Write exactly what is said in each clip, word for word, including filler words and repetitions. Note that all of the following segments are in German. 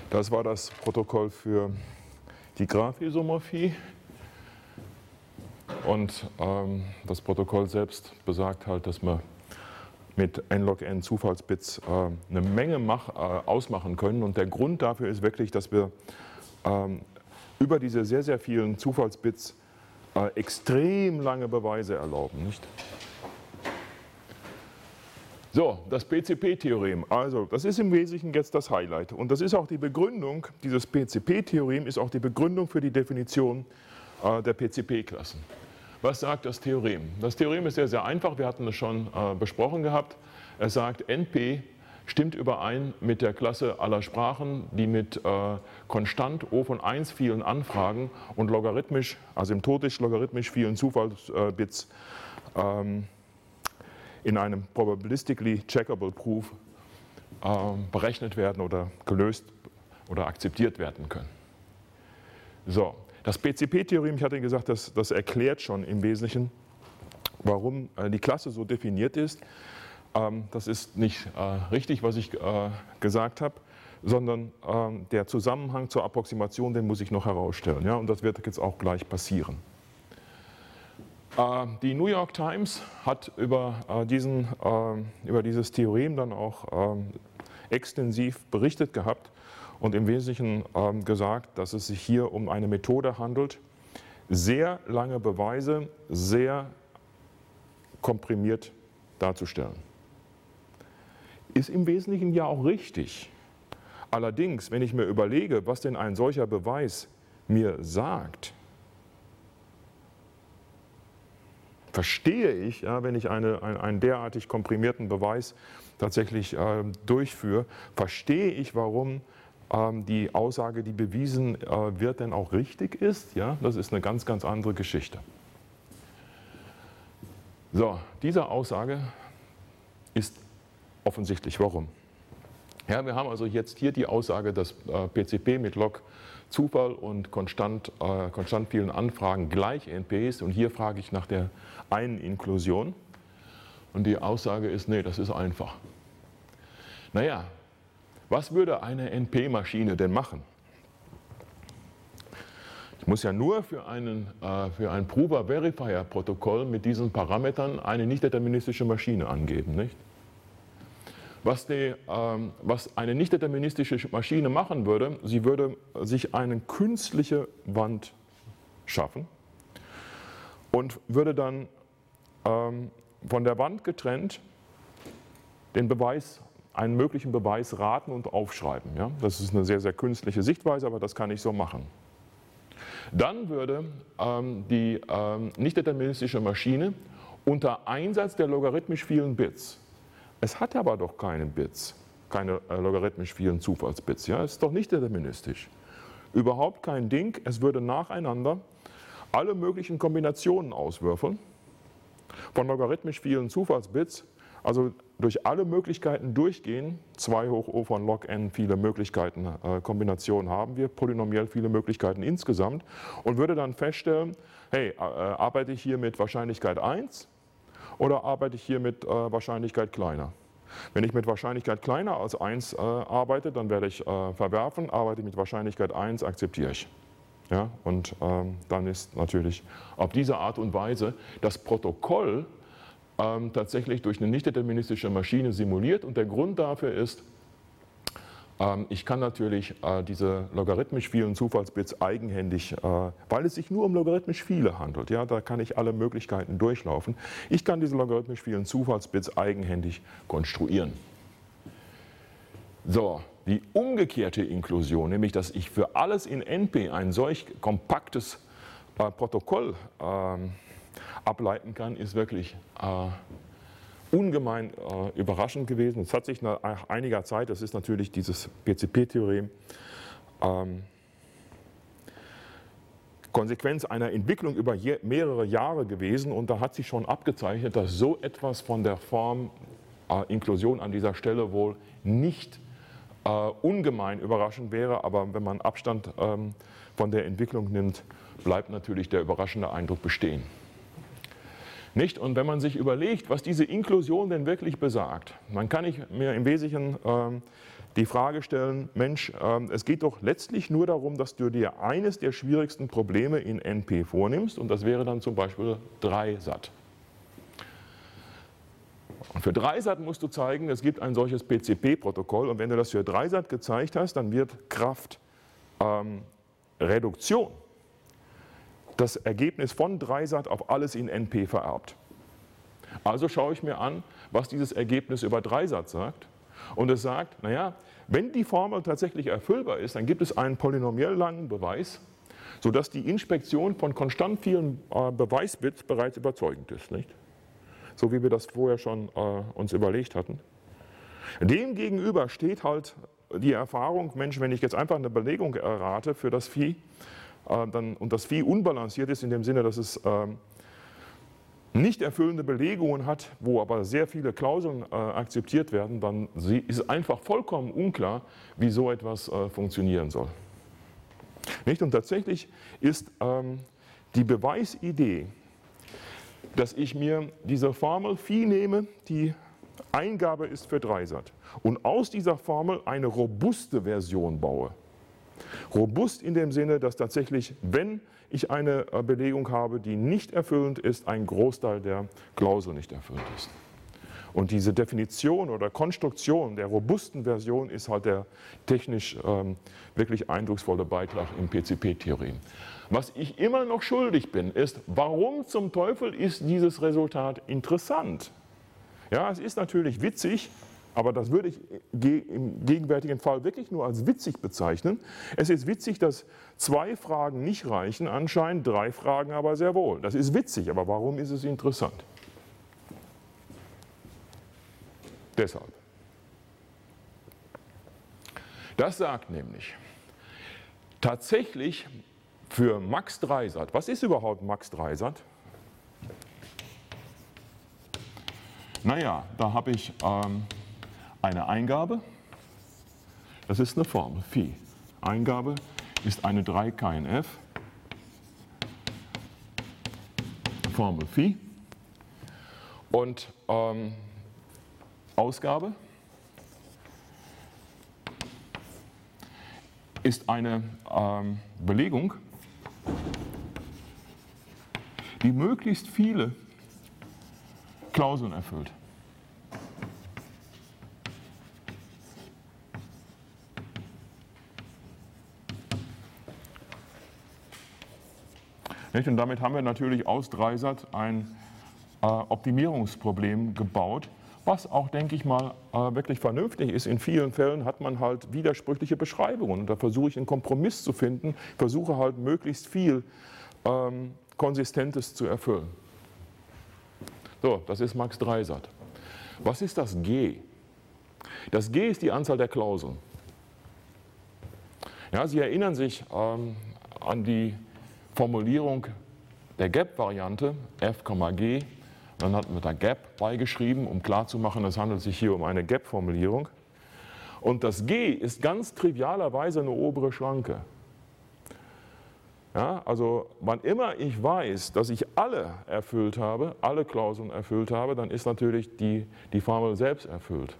Das war das Protokoll für die Graphisomorphie. Und ähm, das Protokoll selbst besagt halt, dass wir mit n log n Zufallsbits äh, eine Menge mach, äh, ausmachen können. Und der Grund dafür ist wirklich, dass wir ähm, über diese sehr, sehr vielen Zufallsbits äh, extrem lange Beweise erlauben. Nicht? So, das P C P-Theorem. Also, das ist im Wesentlichen jetzt das Highlight. Und das ist auch die Begründung, dieses P C P-Theorem ist auch die Begründung für die Definition äh, der P C P-Klassen. Was sagt das Theorem? Das Theorem ist sehr, sehr einfach. Wir hatten es schon äh, besprochen gehabt. Es sagt, N P stimmt überein mit der Klasse aller Sprachen, die mit äh, konstant O von eins vielen Anfragen und logarithmisch, asymptotisch logarithmisch vielen Zufallsbits ähm, in einem probabilistically checkable proof äh, berechnet werden oder gelöst oder akzeptiert werden können. So, das P C P-Theorem, ich hatte gesagt, das, das erklärt schon im Wesentlichen, warum äh, die Klasse so definiert ist. Ähm, das ist nicht äh, richtig, was ich äh, gesagt habe, sondern ähm, der Zusammenhang zur Approximation, den muss ich noch herausstellen. Ja? Und das wird jetzt auch gleich passieren. Die New York Times hat über, äh, diesen, äh, über dieses Theorem dann auch äh, extensiv berichtet gehabt und im Wesentlichen äh, gesagt, dass es sich hier um eine Methode handelt, sehr lange Beweise sehr komprimiert darzustellen. Ist im Wesentlichen ja auch richtig. Allerdings, wenn ich mir überlege, was denn ein solcher Beweis mir sagt, verstehe ich, ja, wenn ich eine, ein, einen derartig komprimierten Beweis tatsächlich äh, durchführe, verstehe ich, warum ähm, die Aussage, die bewiesen äh, wird, denn auch richtig ist. Ja? Das ist eine ganz, ganz andere Geschichte. So, diese Aussage ist offensichtlich. Warum? Ja, wir haben also jetzt hier die Aussage, dass äh, P C P mit Log Zufall und konstant, äh, konstant vielen Anfragen gleich N P ist. Und hier frage ich nach der einen Inklusion. Und die Aussage ist, nee, das ist einfach. Naja, was würde eine N P-Maschine denn machen? Ich muss ja nur für, einen, äh, für ein Prover-Verifier-Protokoll mit diesen Parametern eine nicht-deterministische Maschine angeben, nicht? Was, die, ähm, was eine nicht-deterministische Maschine machen würde, sie würde sich eine künstliche Wand schaffen und würde dann ähm, von der Wand getrennt den Beweis, einen möglichen Beweis raten und aufschreiben. Ja? Das ist eine sehr, sehr künstliche Sichtweise, aber das kann ich so machen. Dann würde ähm, die ähm, nicht-deterministische Maschine unter Einsatz der logarithmisch vielen Bits, es hat aber doch keine Bits, keine äh, logarithmisch vielen Zufallsbits. Ja? Es ist doch nicht deterministisch. Überhaupt kein Ding. Es würde nacheinander alle möglichen Kombinationen auswürfeln von logarithmisch vielen Zufallsbits, also durch alle Möglichkeiten durchgehen. zwei hoch O von log n, viele Möglichkeiten, äh, Kombinationen haben wir, polynomiell viele Möglichkeiten insgesamt, und würde dann feststellen, hey, äh, arbeite ich hier mit Wahrscheinlichkeit eins? Oder arbeite ich hier mit äh, Wahrscheinlichkeit kleiner? Wenn ich mit Wahrscheinlichkeit kleiner als eins äh, arbeite, dann werde ich äh, verwerfen. Arbeite ich mit Wahrscheinlichkeit eins, akzeptiere ich. Ja? Und ähm, dann ist natürlich auf diese Art und Weise das Protokoll ähm, tatsächlich durch eine nicht-deterministische Maschine simuliert. Und der Grund dafür ist, ähm, ich kann natürlich äh, diese logarithmisch vielen Zufallsbits eigenhändig, äh, weil es sich nur um logarithmisch viele handelt, ja, da kann ich alle Möglichkeiten durchlaufen. Ich kann diese logarithmisch vielen Zufallsbits eigenhändig konstruieren. So, die umgekehrte Inklusion, nämlich dass ich für alles in N P ein solch kompaktes äh, Protokoll äh, ableiten kann, ist wirklich äh, ungemein äh, überraschend gewesen. Es hat sich nach einiger Zeit, das ist natürlich dieses P C P-Theorem, ähm, Konsequenz einer Entwicklung über je, mehrere Jahre gewesen, und da hat sich schon abgezeichnet, dass so etwas von der Form äh, Inklusion an dieser Stelle wohl nicht äh, ungemein überraschend wäre, aber wenn man Abstand ähm, von der Entwicklung nimmt, bleibt natürlich der überraschende Eindruck bestehen. Nicht? Und wenn man sich überlegt, was diese Inklusion denn wirklich besagt, dann kann ich mir im Wesentlichen ähm, die Frage stellen, Mensch, äh, es geht doch letztlich nur darum, dass du dir eines der schwierigsten Probleme in N P vornimmst, und das wäre dann zum Beispiel Dreisat. Und für Dreisat musst du zeigen, es gibt ein solches P C P-Protokoll, und wenn du das für Dreisat gezeigt hast, dann wird Kraft ähm, Reduktion das Ergebnis von Dreisat auf alles in N P vererbt. Also schaue ich mir an, was dieses Ergebnis über Dreisat sagt, und es sagt, naja, wenn die Formel tatsächlich erfüllbar ist, dann gibt es einen polynomiell langen Beweis, sodass die Inspektion von konstant vielen äh, Beweisbits bereits überzeugend ist, nicht? So wie wir das vorher schon äh, uns überlegt hatten. Demgegenüber steht halt die Erfahrung, Mensch, wenn ich jetzt einfach eine Belegung errate für das Phi, äh, dann, und das Phi unbalanciert ist in dem Sinne, dass es äh, nicht erfüllende Belegungen hat, wo aber sehr viele Klauseln äh, akzeptiert werden, dann ist es einfach vollkommen unklar, wie so etwas äh, funktionieren soll. Nicht? Und tatsächlich ist ähm, die Beweisidee, dass ich mir diese Formel Phi nehme, die Eingabe ist für Dreisat, und aus dieser Formel eine robuste Version baue. Robust in dem Sinne, dass tatsächlich, wenn ich eine Belegung habe, die nicht erfüllend ist, ein Großteil der Klausel nicht erfüllt ist. Und diese Definition oder Konstruktion der robusten Version ist halt der technisch ähm, wirklich eindrucksvolle Beitrag im P C P-Theorem. Was ich immer noch schuldig bin, ist, warum zum Teufel ist dieses Resultat interessant? Ja, es ist natürlich witzig, aber das würde ich im gegenwärtigen Fall wirklich nur als witzig bezeichnen. Es ist witzig, dass zwei Fragen nicht reichen, anscheinend drei Fragen aber sehr wohl. Das ist witzig, aber warum ist es interessant? Deshalb. Das sagt nämlich, tatsächlich für Max Dreisat, was ist überhaupt Max Dreisat? Naja, da habe ich ähm, eine Eingabe, das ist eine Formel, Phi. Eingabe ist eine drei K N F, Formel Phi, und ähm, Ausgabe ist eine ähm, Belegung, die möglichst viele Klauseln erfüllt. Nicht? Und damit haben wir natürlich aus Dreisat ein äh, Optimierungsproblem gebaut, was auch, denke ich mal, äh, wirklich vernünftig ist. In vielen Fällen hat man halt widersprüchliche Beschreibungen. Und da versuche ich einen Kompromiss zu finden, versuche halt möglichst viel ähm, Konsistentes zu erfüllen. So, das ist Max Dreisat. Was ist das G? Das G ist die Anzahl der Klauseln. Ja, Sie erinnern sich ähm, an die Formulierung der Gap-Variante f, G. Dann hatten wir da Gap beigeschrieben, um klarzumachen, es handelt sich hier um eine Gap-Formulierung. Und das G ist ganz trivialerweise eine obere Schranke. Ja, also wann immer ich weiß, dass ich alle erfüllt habe, alle Klauseln erfüllt habe, dann ist natürlich die, die Formel selbst erfüllt.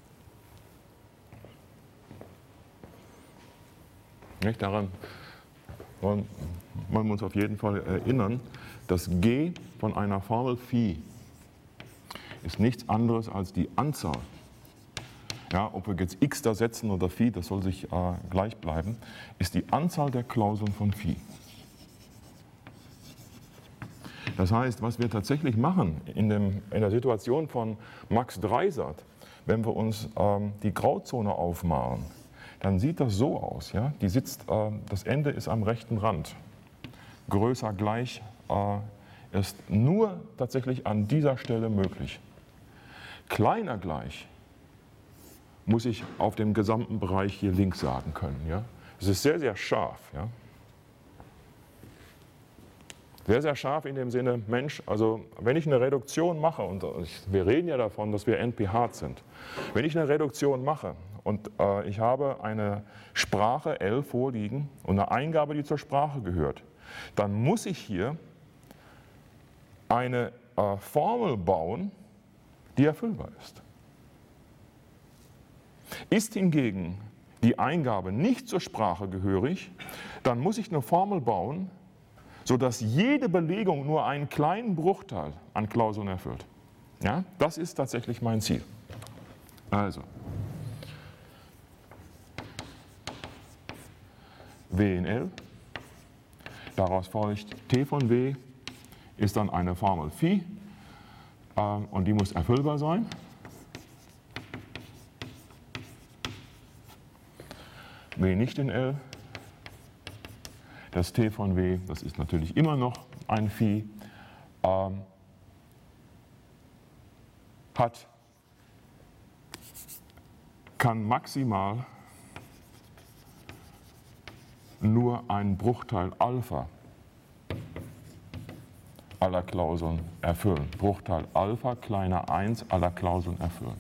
Nicht? Daran wollen wir uns auf jeden Fall erinnern, das G von einer Formel Phi ist nichts anderes als die Anzahl. Ja, ob wir jetzt x da setzen oder Phi, das soll sich äh, gleich bleiben, ist die Anzahl der Klauseln von Phi. Das heißt, was wir tatsächlich machen in, dem, in der Situation von Max Dreisat, wenn wir uns ähm, die Grauzone aufmalen, dann sieht das so aus. Ja? Die sitzt, äh, das Ende ist am rechten Rand. Größer gleich äh, ist nur tatsächlich an dieser Stelle möglich. Kleiner gleich muss ich auf dem gesamten Bereich hier links sagen können. Ja? Es ist sehr, sehr scharf. Ja? Sehr, sehr scharf in dem Sinne, Mensch, also wenn ich eine Reduktion mache, und wir reden ja davon, dass wir N P-hart sind, wenn ich eine Reduktion mache und äh, ich habe eine Sprache L vorliegen und eine Eingabe, die zur Sprache gehört, dann muss ich hier eine äh, Formel bauen, die erfüllbar ist. Ist hingegen die Eingabe nicht zur Sprache gehörig, dann muss ich eine Formel bauen, sodass jede Belegung nur einen kleinen Bruchteil an Klauseln erfüllt. Ja, das ist tatsächlich mein Ziel. Also, W in L, daraus folgt T von W ist dann eine Formel Phi äh, und die muss erfüllbar sein. W nicht in L, das T von W, das ist natürlich immer noch ein Phi, ähm, hat, kann maximal nur einen Bruchteil Alpha aller Klauseln erfüllen. Bruchteil Alpha kleiner eins aller Klauseln erfüllen.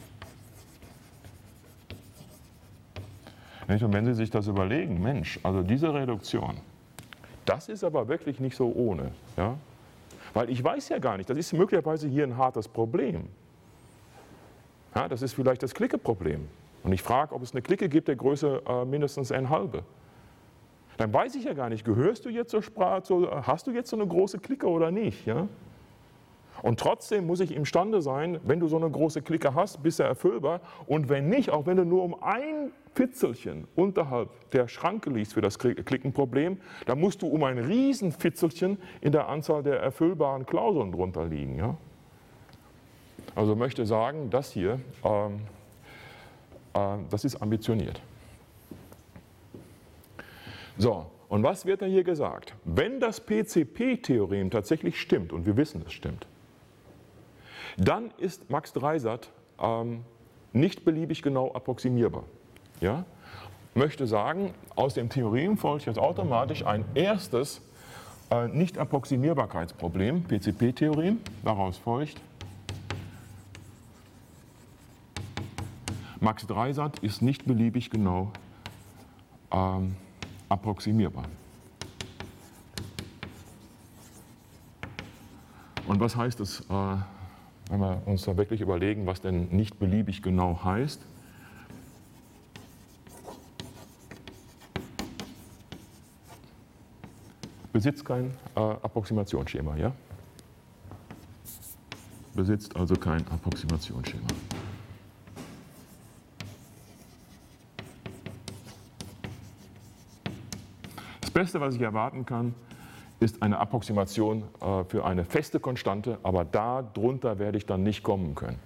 Und wenn Sie sich das überlegen, Mensch, also diese Reduktion, das ist aber wirklich nicht so ohne. Ja? Weil ich weiß ja gar nicht, das ist möglicherweise hier ein hartes Problem. Ja, das ist vielleicht das Klicke-Problem. Und ich frage, ob es eine Clique gibt der Größe äh, mindestens n halbe. Dann weiß ich ja gar nicht, gehörst du jetzt zur Sprache, zur, hast du jetzt so eine große Clique oder nicht? Ja? Und trotzdem muss ich imstande sein, wenn du so eine große Clique hast, bist du erfüllbar. Und wenn nicht, auch wenn du nur um ein Fitzelchen unterhalb der Schranke liegst für das Klickenproblem, dann musst du um ein Riesenfitzelchen in der Anzahl der erfüllbaren Klauseln drunter liegen. Ja? Also möchte sagen, das hier, ähm, äh, das ist ambitioniert. So, und was wird da hier gesagt? Wenn das P C P-Theorem tatsächlich stimmt, und wir wissen, es stimmt, dann ist Max Dreisat ähm, nicht beliebig genau approximierbar. Ja? Möchte sagen, aus dem Theorem folgt jetzt automatisch ein erstes äh, Nicht-Approximierbarkeitsproblem, P C P-Theorem, daraus folgt, Max Dreisat ist nicht beliebig genau ähm, approximierbar. Und was heißt das, äh, wenn wir uns da wirklich überlegen, was denn nicht beliebig genau heißt? Besitzt kein äh, Approximationsschema, ja? Besitzt also kein Approximationsschema. Das Beste, was ich erwarten kann, ist eine Approximation äh, für eine feste Konstante, aber darunter werde ich dann nicht kommen können.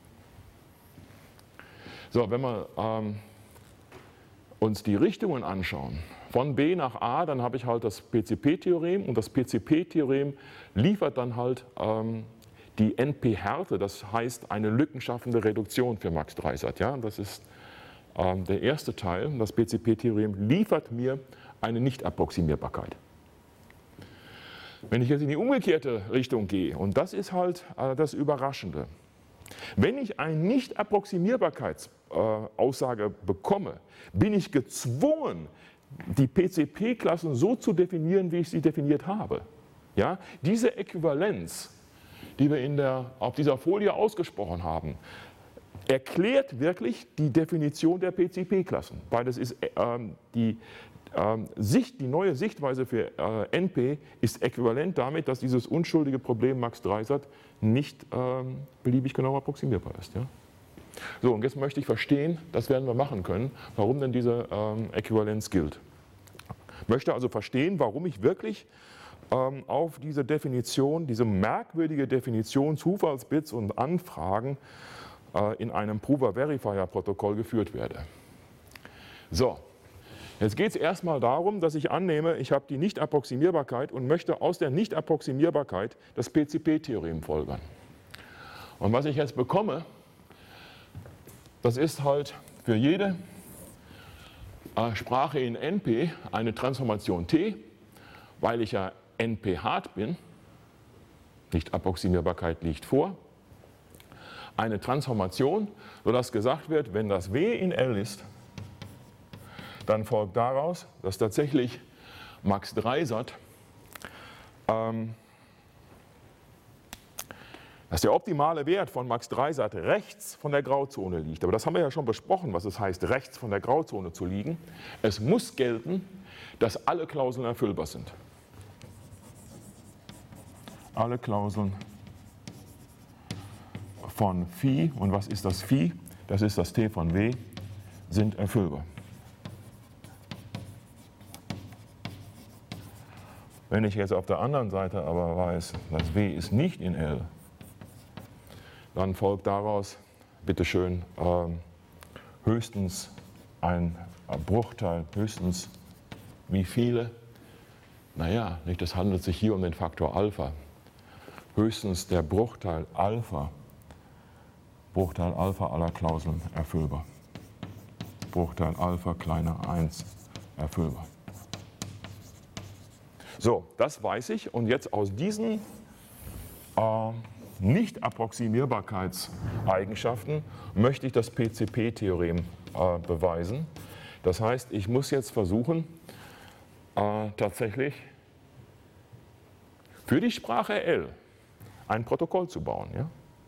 So, wenn wir ähm, uns die Richtungen anschauen, von B nach A, dann habe ich halt das P C P-Theorem und das P C P-Theorem liefert dann halt ähm, die N P-Härte, das heißt eine lückenschaffende Reduktion für Max Dreisat. Ja? Das ist ähm, der erste Teil. Das P C P-Theorem liefert mir eine Nicht-Approximierbarkeit. Wenn ich jetzt in die umgekehrte Richtung gehe, und das ist halt äh, das Überraschende, wenn ich eine Nicht-Approximierbarkeitsaussage äh, bekomme, bin ich gezwungen, die P C P-Klassen so zu definieren, wie ich sie definiert habe. Ja? Diese Äquivalenz, die wir in der, auf dieser Folie ausgesprochen haben, erklärt wirklich die Definition der P C P-Klassen, weil das ist ähm, die Ähm, Sicht, die neue Sichtweise für äh, N P ist äquivalent damit, dass dieses unschuldige Problem Max Dreisat nicht ähm, beliebig genau approximierbar ist. Ja? So, und jetzt möchte ich verstehen, das werden wir machen können, warum denn diese ähm, Äquivalenz gilt. Ich möchte also verstehen, warum ich wirklich ähm, auf diese Definition, diese merkwürdige Definition Zufallsbits und Anfragen äh, in einem Prover-Verifier-Protokoll geführt werde. So. Jetzt geht es erstmal darum, dass ich annehme, ich habe die Nicht-Approximierbarkeit und möchte aus der Nicht-Approximierbarkeit das P C P-Theorem folgern. Und was ich jetzt bekomme, das ist halt für jede äh, Sprache in N P eine Transformation T, weil ich ja N P-hart bin, Nicht-Approximierbarkeit liegt vor, eine Transformation, sodass gesagt wird, wenn das W in L ist, dann folgt daraus, dass tatsächlich Max Dreisat ähm, dass der optimale Wert von Max Dreisat rechts von der Grauzone liegt. Aber das haben wir ja schon besprochen, was es heißt, rechts von der Grauzone zu liegen. Es muss gelten, dass alle Klauseln erfüllbar sind. Alle Klauseln von Phi, und was ist das Phi? Das ist das T von W, sind erfüllbar. Wenn ich jetzt auf der anderen Seite aber weiß, das W ist nicht in L, dann folgt daraus, bitteschön, äh, höchstens ein Bruchteil, höchstens wie viele? Naja, nicht, es handelt sich hier um den Faktor Alpha. Höchstens der Bruchteil Alpha, Bruchteil Alpha aller Klauseln erfüllbar. Bruchteil Alpha kleiner eins erfüllbar. So, das weiß ich, und jetzt aus diesen äh, Nicht-Approximierbarkeitseigenschaften möchte ich das P C P-Theorem äh, beweisen. Das heißt, ich muss jetzt versuchen, äh, tatsächlich für die Sprache L ein Protokoll zu bauen. Ja?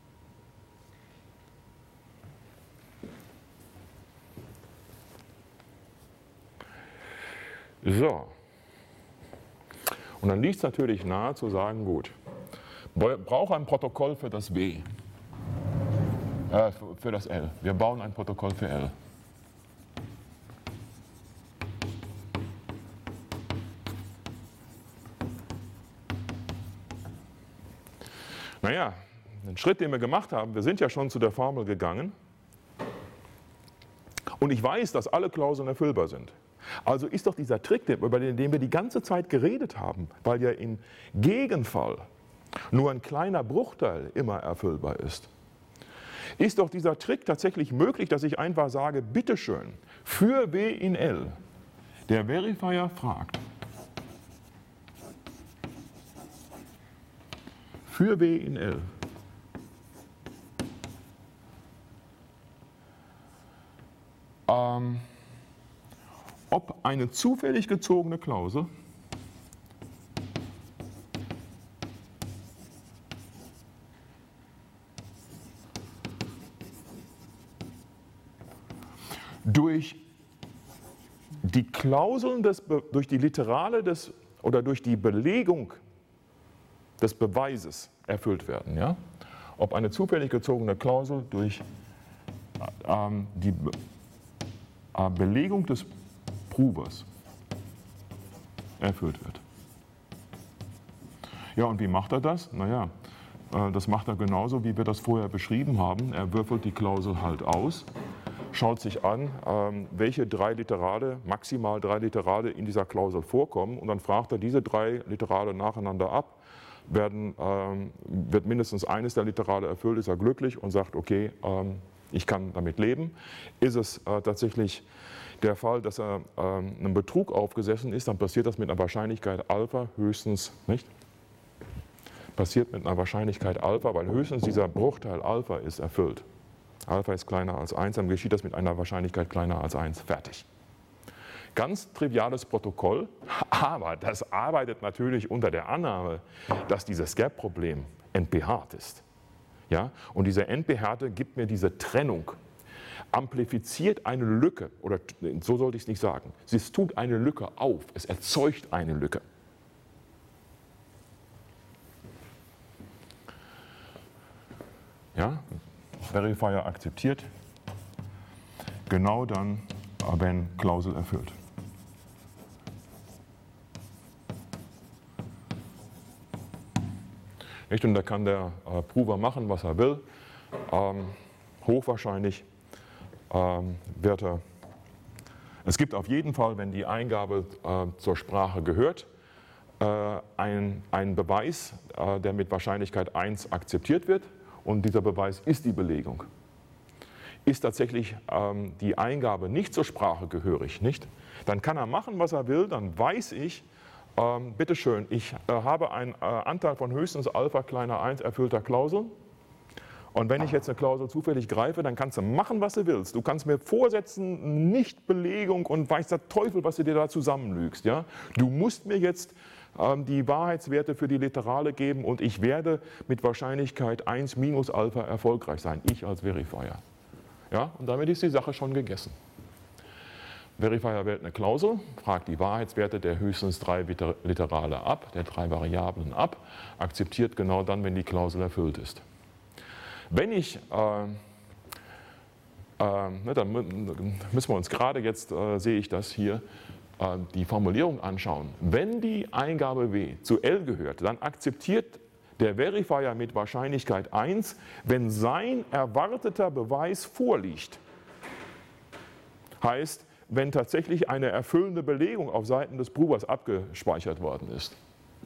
So. Und dann liegt es natürlich nahe zu sagen, gut, brauche ein Protokoll für das W, äh, für das L. Wir bauen ein Protokoll für L. Naja, den Schritt, den wir gemacht haben, wir sind ja schon zu der Formel gegangen und ich weiß, dass alle Klauseln erfüllbar sind. Also ist doch dieser Trick, über den wir die ganze Zeit geredet haben, weil ja im Gegenfall nur ein kleiner Bruchteil immer erfüllbar ist, ist doch dieser Trick tatsächlich möglich, dass ich einfach sage, bitteschön, für W in L, der Verifier fragt, für W in L, ähm, ob eine zufällig gezogene Klausel durch die Klauseln des, durch die Literale des, oder durch die Belegung des Beweises erfüllt werden. Ja? Ob eine zufällig gezogene Klausel durch ähm, die Be äh, Belegung des Provers erfüllt wird. Ja, und wie macht er das? Naja, äh, das macht er genauso, wie wir das vorher beschrieben haben. Er würfelt die Klausel halt aus, schaut sich an, ähm, welche drei Literale, maximal drei Literale in dieser Klausel vorkommen, und dann fragt er diese drei Literale nacheinander ab. Werden, ähm, wird mindestens eines der Literale erfüllt, ist er glücklich und sagt, okay, ähm, ich kann damit leben. Ist es äh, tatsächlich der Fall, dass er ähm, einem Betrug aufgesessen ist, dann passiert das mit einer Wahrscheinlichkeit Alpha höchstens, nicht? Passiert mit einer Wahrscheinlichkeit Alpha, weil höchstens dieser Bruchteil Alpha ist erfüllt. Alpha ist kleiner als eins, dann geschieht das mit einer Wahrscheinlichkeit kleiner als eins. Fertig. Ganz triviales Protokoll, aber das arbeitet natürlich unter der Annahme, dass dieses Gap-Problem N P-hart ist. Ja? Und diese N P-Härte gibt mir diese Trennung, amplifiziert eine Lücke, oder so sollte ich es nicht sagen, es tut eine Lücke auf, es erzeugt eine Lücke. Ja? Verifier akzeptiert, genau dann, wenn Klausel erfüllt. Und da kann der äh, Prover machen, was er will. Ähm, hochwahrscheinlich ähm, wird er. Es gibt auf jeden Fall, wenn die Eingabe äh, zur Sprache gehört, äh, einen Beweis, äh, der mit Wahrscheinlichkeit eins akzeptiert wird. Und dieser Beweis ist die Belegung. Ist tatsächlich ähm, die Eingabe nicht zur Sprache gehörig, nicht? Dann kann er machen, was er will, dann weiß ich, ähm, bitteschön, ich äh, habe einen äh, Anteil von höchstens Alpha kleiner eins erfüllter Klauseln. Und wenn ich jetzt eine Klausel zufällig greife, dann kannst du machen, was du willst. Du kannst mir vorsetzen, Nichtbelegung und weiß der Teufel, was du dir da zusammenlügst. Ja? Du musst mir jetzt ähm, die Wahrheitswerte für die Literale geben und ich werde mit Wahrscheinlichkeit eins minus Alpha erfolgreich sein, ich als Verifier. Ja, und damit ist die Sache schon gegessen. Verifier wählt eine Klausel, fragt die Wahrheitswerte der höchstens drei Literale ab, der drei Variablen ab, akzeptiert genau dann, wenn die Klausel erfüllt ist. Wenn ich, äh, äh, ne, dann müssen wir uns gerade jetzt, äh, sehe ich das hier, äh, die Formulierung anschauen. Wenn die Eingabe W zu L gehört, dann akzeptiert der Verifier mit Wahrscheinlichkeit eins, wenn sein erwarteter Beweis vorliegt. Heißt, wenn tatsächlich eine erfüllende Belegung auf Seiten des Provers abgespeichert worden ist.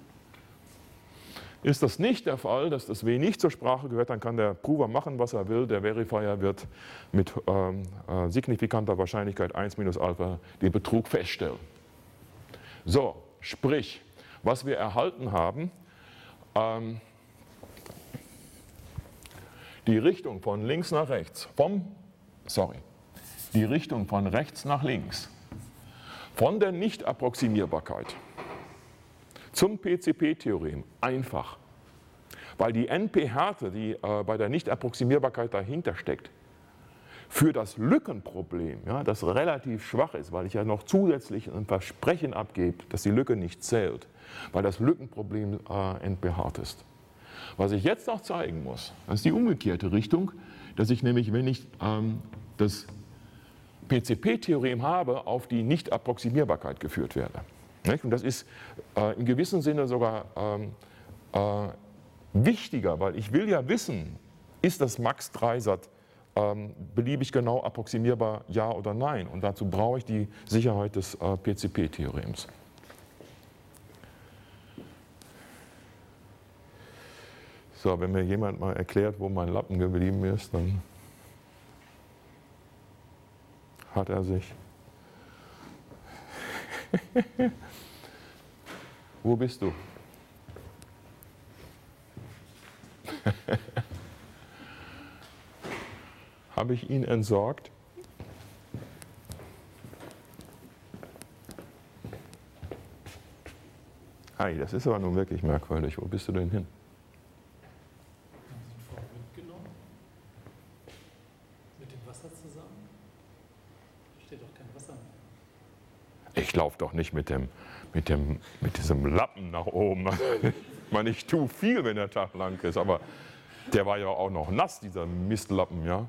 Ist das nicht der Fall, dass das W nicht zur Sprache gehört, dann kann der Prover machen, was er will. Der Verifier wird mit ähm, äh, signifikanter Wahrscheinlichkeit eins minus Alpha den Betrug feststellen. So, sprich, was wir erhalten haben, ähm, die Richtung von links nach rechts, vom, sorry, die Richtung von rechts nach links, von der Nichtapproximierbarkeit zum P C P-Theorem einfach, weil die N P-Härte, die äh, bei der Nichtapproximierbarkeit dahinter steckt, für das Lückenproblem, ja, das relativ schwach ist, weil ich ja noch zusätzlich ein Versprechen abgebe, dass die Lücke nicht zählt, weil das Lückenproblem äh, N P-hart ist. Was ich jetzt noch zeigen muss, das ist die umgekehrte Richtung, dass ich nämlich, wenn ich ähm, das P C P-Theorem habe, auf die Nichtapproximierbarkeit geführt werde. Und das ist äh, in gewissem Sinne sogar ähm, äh, wichtiger, weil ich will ja wissen, ist das Max Dreisat ähm, beliebig genau approximierbar, ja oder nein. Und dazu brauche ich die Sicherheit des äh, P C P-Theorems. So, wenn mir jemand mal erklärt, wo mein Lappen geblieben ist, dann hat er sich. Wo bist du? Habe ich ihn entsorgt? Ei, das ist aber nun wirklich merkwürdig. Wo bist du denn hin? Ich laufe doch nicht mit, dem, mit, dem, mit diesem Lappen nach oben. Ich meine, ich tue viel, wenn der Tag lang ist, aber der war ja auch noch nass, dieser Mistlappen, ja.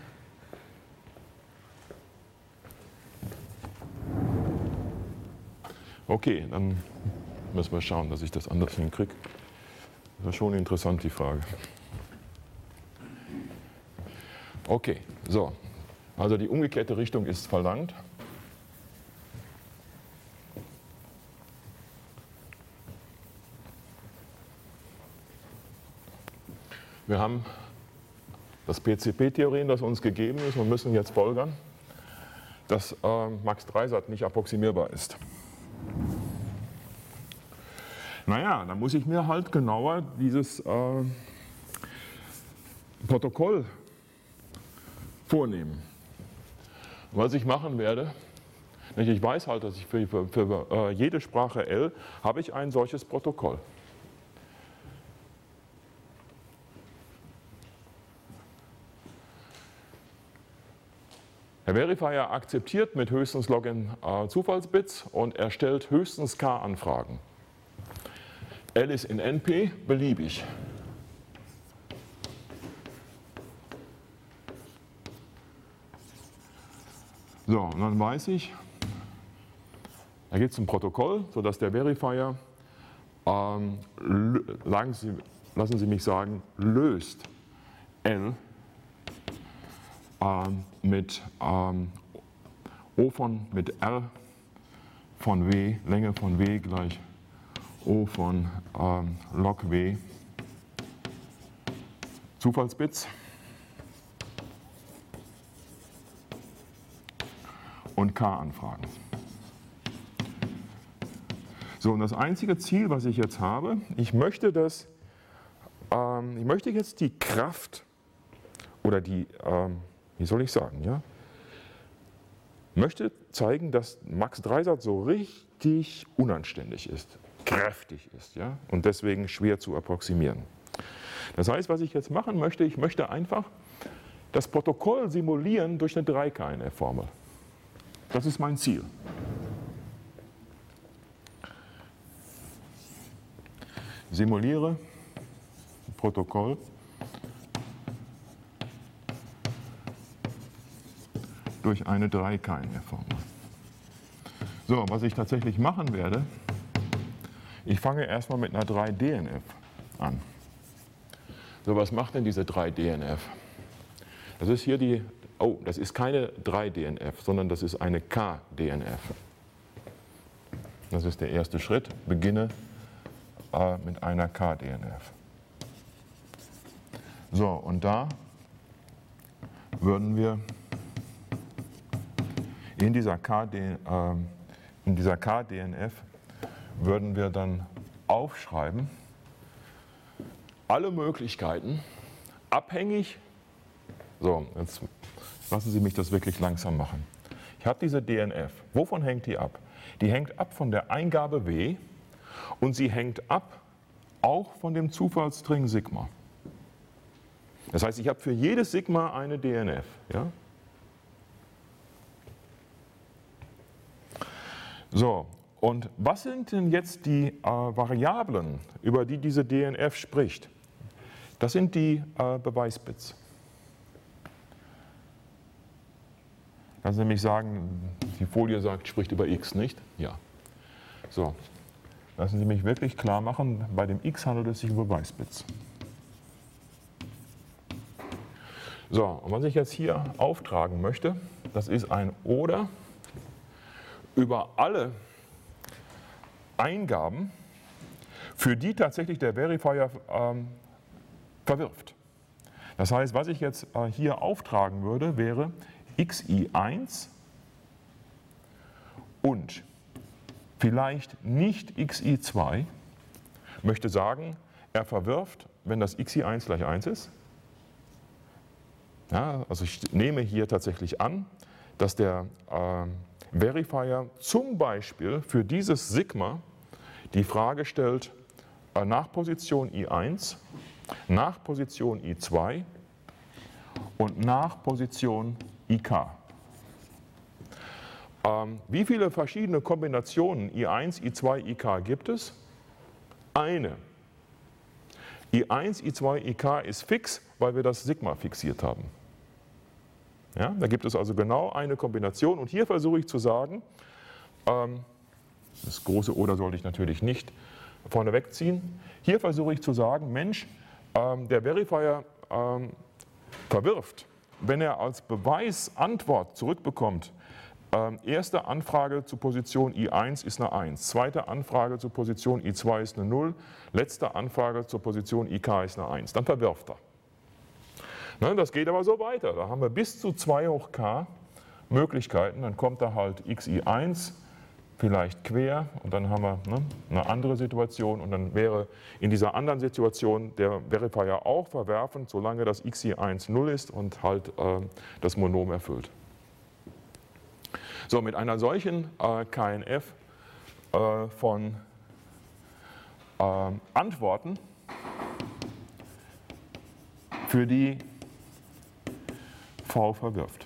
Okay, dann müssen wir schauen, dass ich das anders hinkriege. Das ist schon interessant, die Frage. Okay, so. Also die umgekehrte Richtung ist verlangt. Wir haben das P C P-Theorem, das uns gegeben ist, und müssen jetzt folgern, dass äh, Max Dreisat nicht approximierbar ist. Naja, dann muss ich mir halt genauer dieses äh, Protokoll vornehmen. Was ich machen werde, ich weiß halt, dass ich für, für, für äh, jede Sprache L habe ich ein solches Protokoll. Der Verifier akzeptiert mit höchstens Login äh, Zufallsbits und erstellt höchstens K Anfragen. L ist in N P beliebig. So, und dann weiß ich, da gibt es ein Protokoll, sodass der Verifier, ähm, Sie, lassen Sie mich sagen, löst L ähm, mit ähm, O von, mit R von W, Länge von W gleich O von ähm, log W, Zufallsbits. Und K-Anfragen. So, und das einzige Ziel, was ich jetzt habe, ich möchte, das, ähm, ich möchte jetzt die Kraft oder die, ähm, wie soll ich sagen, ja, möchte zeigen, dass Max Dreisat so richtig unanständig ist. kräftig ist, ja, und deswegen schwer zu approximieren. Das heißt, was ich jetzt machen möchte, ich möchte einfach das Protokoll simulieren durch eine drei K N F-Formel. Das ist mein Ziel. Simuliere Protokoll durch eine drei K N F-Formel. So, was ich tatsächlich machen werde, ich fange erstmal mit einer drei D N F an. So, was macht denn diese drei D N F? Das ist hier die, oh, das ist keine drei D N F, sondern das ist eine K D N F. Das ist der erste Schritt, beginne äh, mit einer K D N F. So, und da würden wir in dieser K D, äh, in dieser K D N F würden wir dann aufschreiben, alle Möglichkeiten, abhängig, so, jetzt lassen Sie mich das wirklich langsam machen. Ich habe diese D N F, wovon hängt die ab? Die hängt ab von der Eingabe W und sie hängt ab auch von dem Zufallsstring Sigma. Das heißt, ich habe für jedes Sigma eine D N F. Ja? So, und was sind denn jetzt die äh, Variablen, über die diese D N F spricht? Das sind die äh, Beweisbits. Lassen Sie mich sagen, die Folie sagt, spricht über x, nicht? Ja. So, lassen Sie mich wirklich klar machen, bei dem x handelt es sich um Beweisbits. So, und was ich jetzt hier auftragen möchte, das ist ein Oder über alle Eingaben, für die tatsächlich der Verifier ähm, verwirft. Das heißt, was ich jetzt äh, hier auftragen würde, wäre X I eins und vielleicht nicht X I zwei, möchte sagen, er verwirft, wenn das X I eins gleich eins ist. Ja, also ich nehme hier tatsächlich an, dass der äh, Verifier zum Beispiel für dieses Sigma die Frage stellt, äh, nach Position I eins, nach Position I zwei und nach Position I K. Ähm, wie viele verschiedene Kombinationen I eins, I zwei, I K gibt es? Eine. I eins, I zwei, I K ist fix, weil wir das Sigma fixiert haben. Ja, da gibt es also genau eine Kombination und hier versuche ich zu sagen, ähm, das große Oder sollte ich natürlich nicht vorne wegziehen, hier versuche ich zu sagen, Mensch, ähm, der Verifier ähm, verwirft, wenn er als Beweisantwort zurückbekommt, ähm, erste Anfrage zur Position I eins ist eine eins, zweite Anfrage zur Position I zwei ist eine null, letzte Anfrage zur Position I K ist eine eins, dann verwirft er. Ne, das geht aber so weiter, da haben wir bis zu zwei hoch k Möglichkeiten, dann kommt da halt X I eins, vielleicht quer und dann haben wir ne, eine andere Situation und dann wäre in dieser anderen Situation der Verifier auch verwerfend, solange das X I eins null ist und halt äh, das Monom erfüllt. So, mit einer solchen äh, K N F äh, von äh, Antworten, für die V verwirft.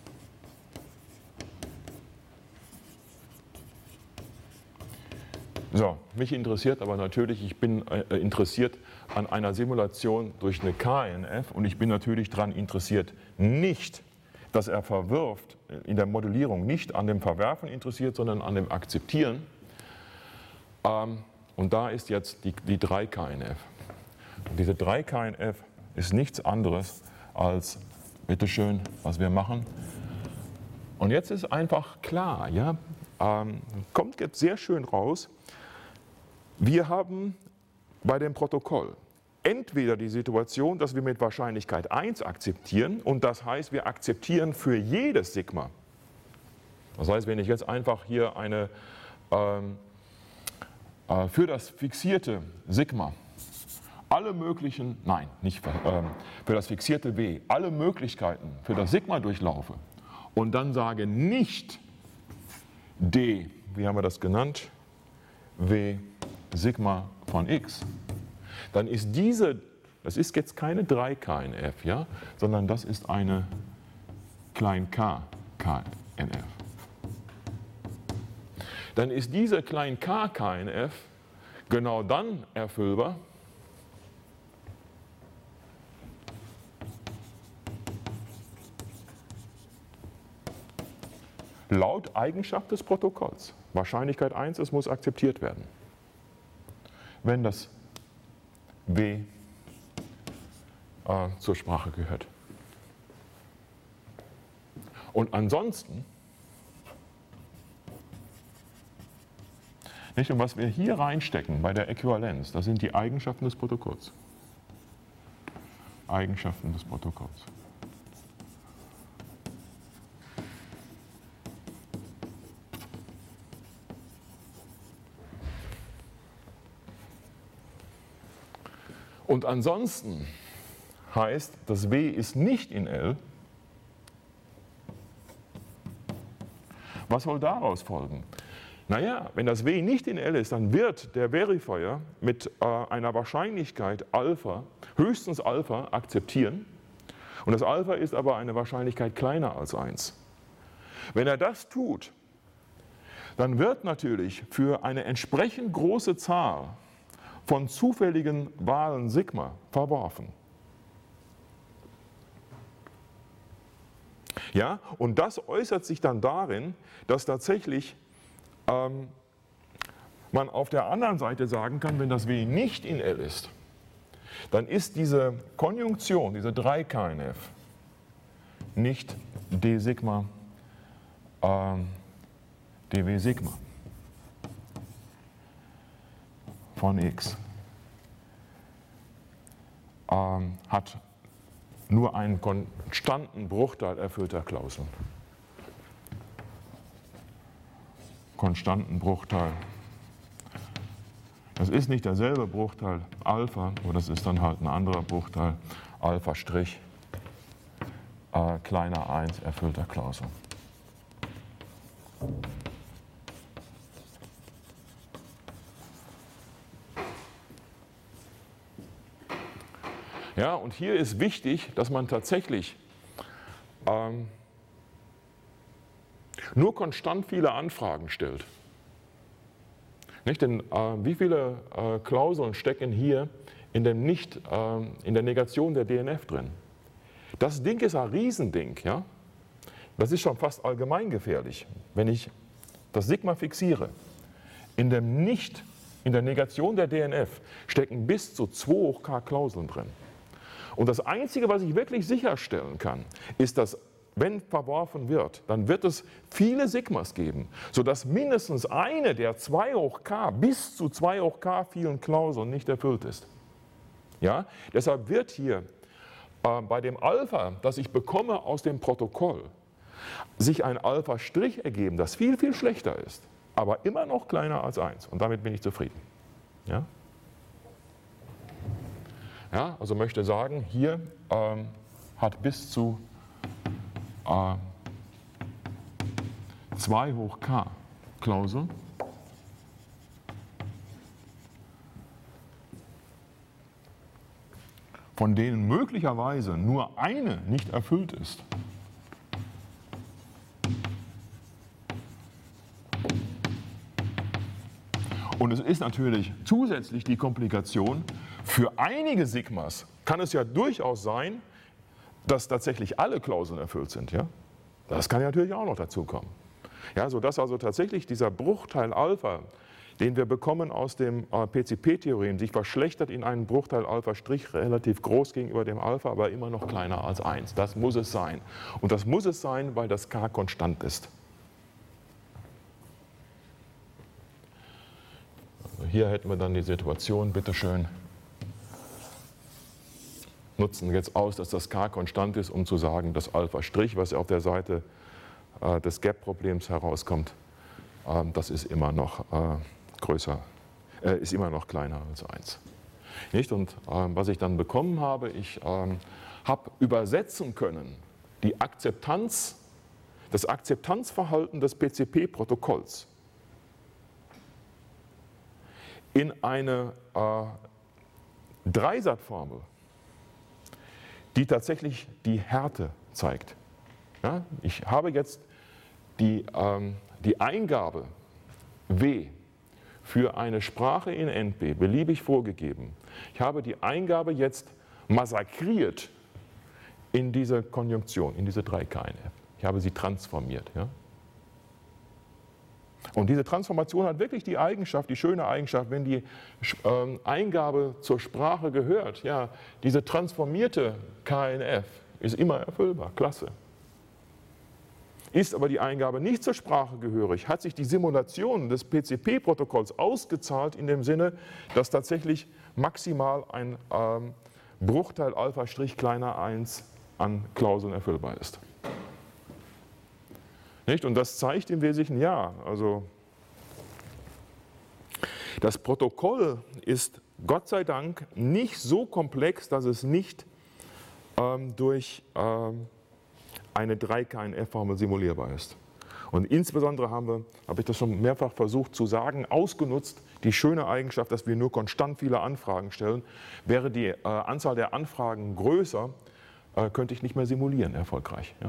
So, mich interessiert aber natürlich, ich bin äh, interessiert an einer Simulation durch eine K N F und ich bin natürlich daran interessiert, nicht, dass er verwirft, in der Modellierung nicht an dem Verwerfen interessiert, sondern an dem Akzeptieren. Ähm, und da ist jetzt die, die drei K N F. Und diese drei K N F ist nichts anderes als, bitteschön, was wir machen. Und jetzt ist einfach klar, ja, ähm, kommt jetzt sehr schön raus, wir haben bei dem Protokoll entweder die Situation, dass wir mit Wahrscheinlichkeit eins akzeptieren und das heißt, wir akzeptieren für jedes Sigma. Das heißt, wenn ich jetzt einfach hier eine, ähm, äh, für das fixierte Sigma alle möglichen, nein, nicht für, ähm, für das fixierte W, alle Möglichkeiten für das Sigma durchlaufe und dann sage nicht D, wie haben wir das genannt, W Sigma von x, dann ist diese, das ist jetzt keine drei K N F, ja, sondern das ist eine klein k K N F. Dann ist diese klein k K N F genau dann erfüllbar, laut Eigenschaft des Protokolls. Wahrscheinlichkeit eins, es muss akzeptiert werden. Wenn das W äh, zur Sprache gehört. Und ansonsten, nicht, und was wir hier reinstecken bei der Äquivalenz, das sind die Eigenschaften des Protokolls. Eigenschaften des Protokolls. Und ansonsten heißt, das W ist nicht in L. Was soll daraus folgen? Naja, wenn das W nicht in L ist, dann wird der Verifier mit äh, einer Wahrscheinlichkeit Alpha, höchstens Alpha, akzeptieren. Und das Alpha ist aber eine Wahrscheinlichkeit kleiner als eins. Wenn er das tut, dann wird natürlich für eine entsprechend große Zahl von zufälligen Wahlen Sigma verworfen. Ja, und das äußert sich dann darin, dass tatsächlich ähm, man auf der anderen Seite sagen kann, wenn das W nicht in L ist, dann ist diese Konjunktion, diese drei K N F, nicht d Sigma, ähm, dw Sigma von x, ähm, hat nur einen konstanten Bruchteil erfüllter Klauseln. Konstanten Bruchteil. Das ist nicht derselbe Bruchteil Alpha, aber das ist dann halt ein anderer Bruchteil Alpha Strich äh, kleiner eins erfüllter Klauseln. Ja, und hier ist wichtig, dass man tatsächlich ähm, nur konstant viele Anfragen stellt. Nicht? Denn äh, wie viele äh, Klauseln stecken hier in, dem nicht, äh, in der Negation der D N F drin? Das Ding ist ein Riesending. Ja? Das ist schon fast allgemeingefährlich. Wenn ich das Sigma fixiere, in, dem nicht, in der Negation der D N F stecken bis zu zwei hoch k Klauseln drin. Und das Einzige, was ich wirklich sicherstellen kann, ist, dass wenn verworfen wird, dann wird es viele Sigmas geben, sodass mindestens eine der zwei hoch k bis zu zwei hoch k vielen Klauseln nicht erfüllt ist. Ja? Deshalb wird hier äh, bei dem Alpha, das ich bekomme aus dem Protokoll, sich ein Alpha' ergeben, das viel, viel schlechter ist, aber immer noch kleiner als eins. Und damit bin ich zufrieden. Ja? Ja, also möchte sagen, hier ähm, hat bis zu äh, zwei hoch k Klauseln von denen möglicherweise nur eine nicht erfüllt ist. Und es ist natürlich zusätzlich die Komplikation, für einige Sigmas kann es ja durchaus sein, dass tatsächlich alle Klauseln erfüllt sind. Ja? Das kann ja natürlich auch noch dazu kommen. Ja, sodass also tatsächlich dieser Bruchteil Alpha, den wir bekommen aus dem P C P-Theorem, sich verschlechtert in einen Bruchteil Alpha' relativ groß gegenüber dem Alpha, aber immer noch kleiner als eins. Das muss es sein. Und das muss es sein, weil das K konstant ist. Also hier hätten wir dann die Situation, bitteschön, nutzen jetzt aus, dass das K konstant ist, um zu sagen, dass Alpha', was auf der Seite äh, des Gap-Problems herauskommt, äh, das ist immer noch äh, größer, äh, ist immer noch kleiner als eins. Nicht? Und äh, was ich dann bekommen habe, ich äh, habe übersetzen können die Akzeptanz, das Akzeptanzverhalten des P C P-Protokolls in eine äh, Dreisatzformel, die tatsächlich die Härte zeigt. Ja, ich habe jetzt die, ähm, die Eingabe W für eine Sprache in N P beliebig vorgegeben. Ich habe die Eingabe jetzt massakriert in diese Konjunktion, in diese drei K N F. Ich habe sie transformiert. Ja? Und diese Transformation hat wirklich die Eigenschaft, die schöne Eigenschaft, wenn die ähm, Eingabe zur Sprache gehört, ja, diese transformierte K N F ist immer erfüllbar, klasse. Ist aber die Eingabe nicht zur Sprache gehörig, hat sich die Simulation des P C P-Protokolls ausgezahlt in dem Sinne, dass tatsächlich maximal ein ähm, Bruchteil Alpha' kleiner eins an Klauseln erfüllbar ist. Nicht? Und das zeigt im Wesentlichen, ja, also das Protokoll ist Gott sei Dank nicht so komplex, dass es nicht ähm, durch ähm, eine drei K N F-Formel simulierbar ist. Und insbesondere haben wir, habe ich das schon mehrfach versucht zu sagen, ausgenutzt die schöne Eigenschaft, dass wir nur konstant viele Anfragen stellen. Wäre die äh, Anzahl der Anfragen größer, äh, könnte ich nicht mehr simulieren erfolgreich. Ja?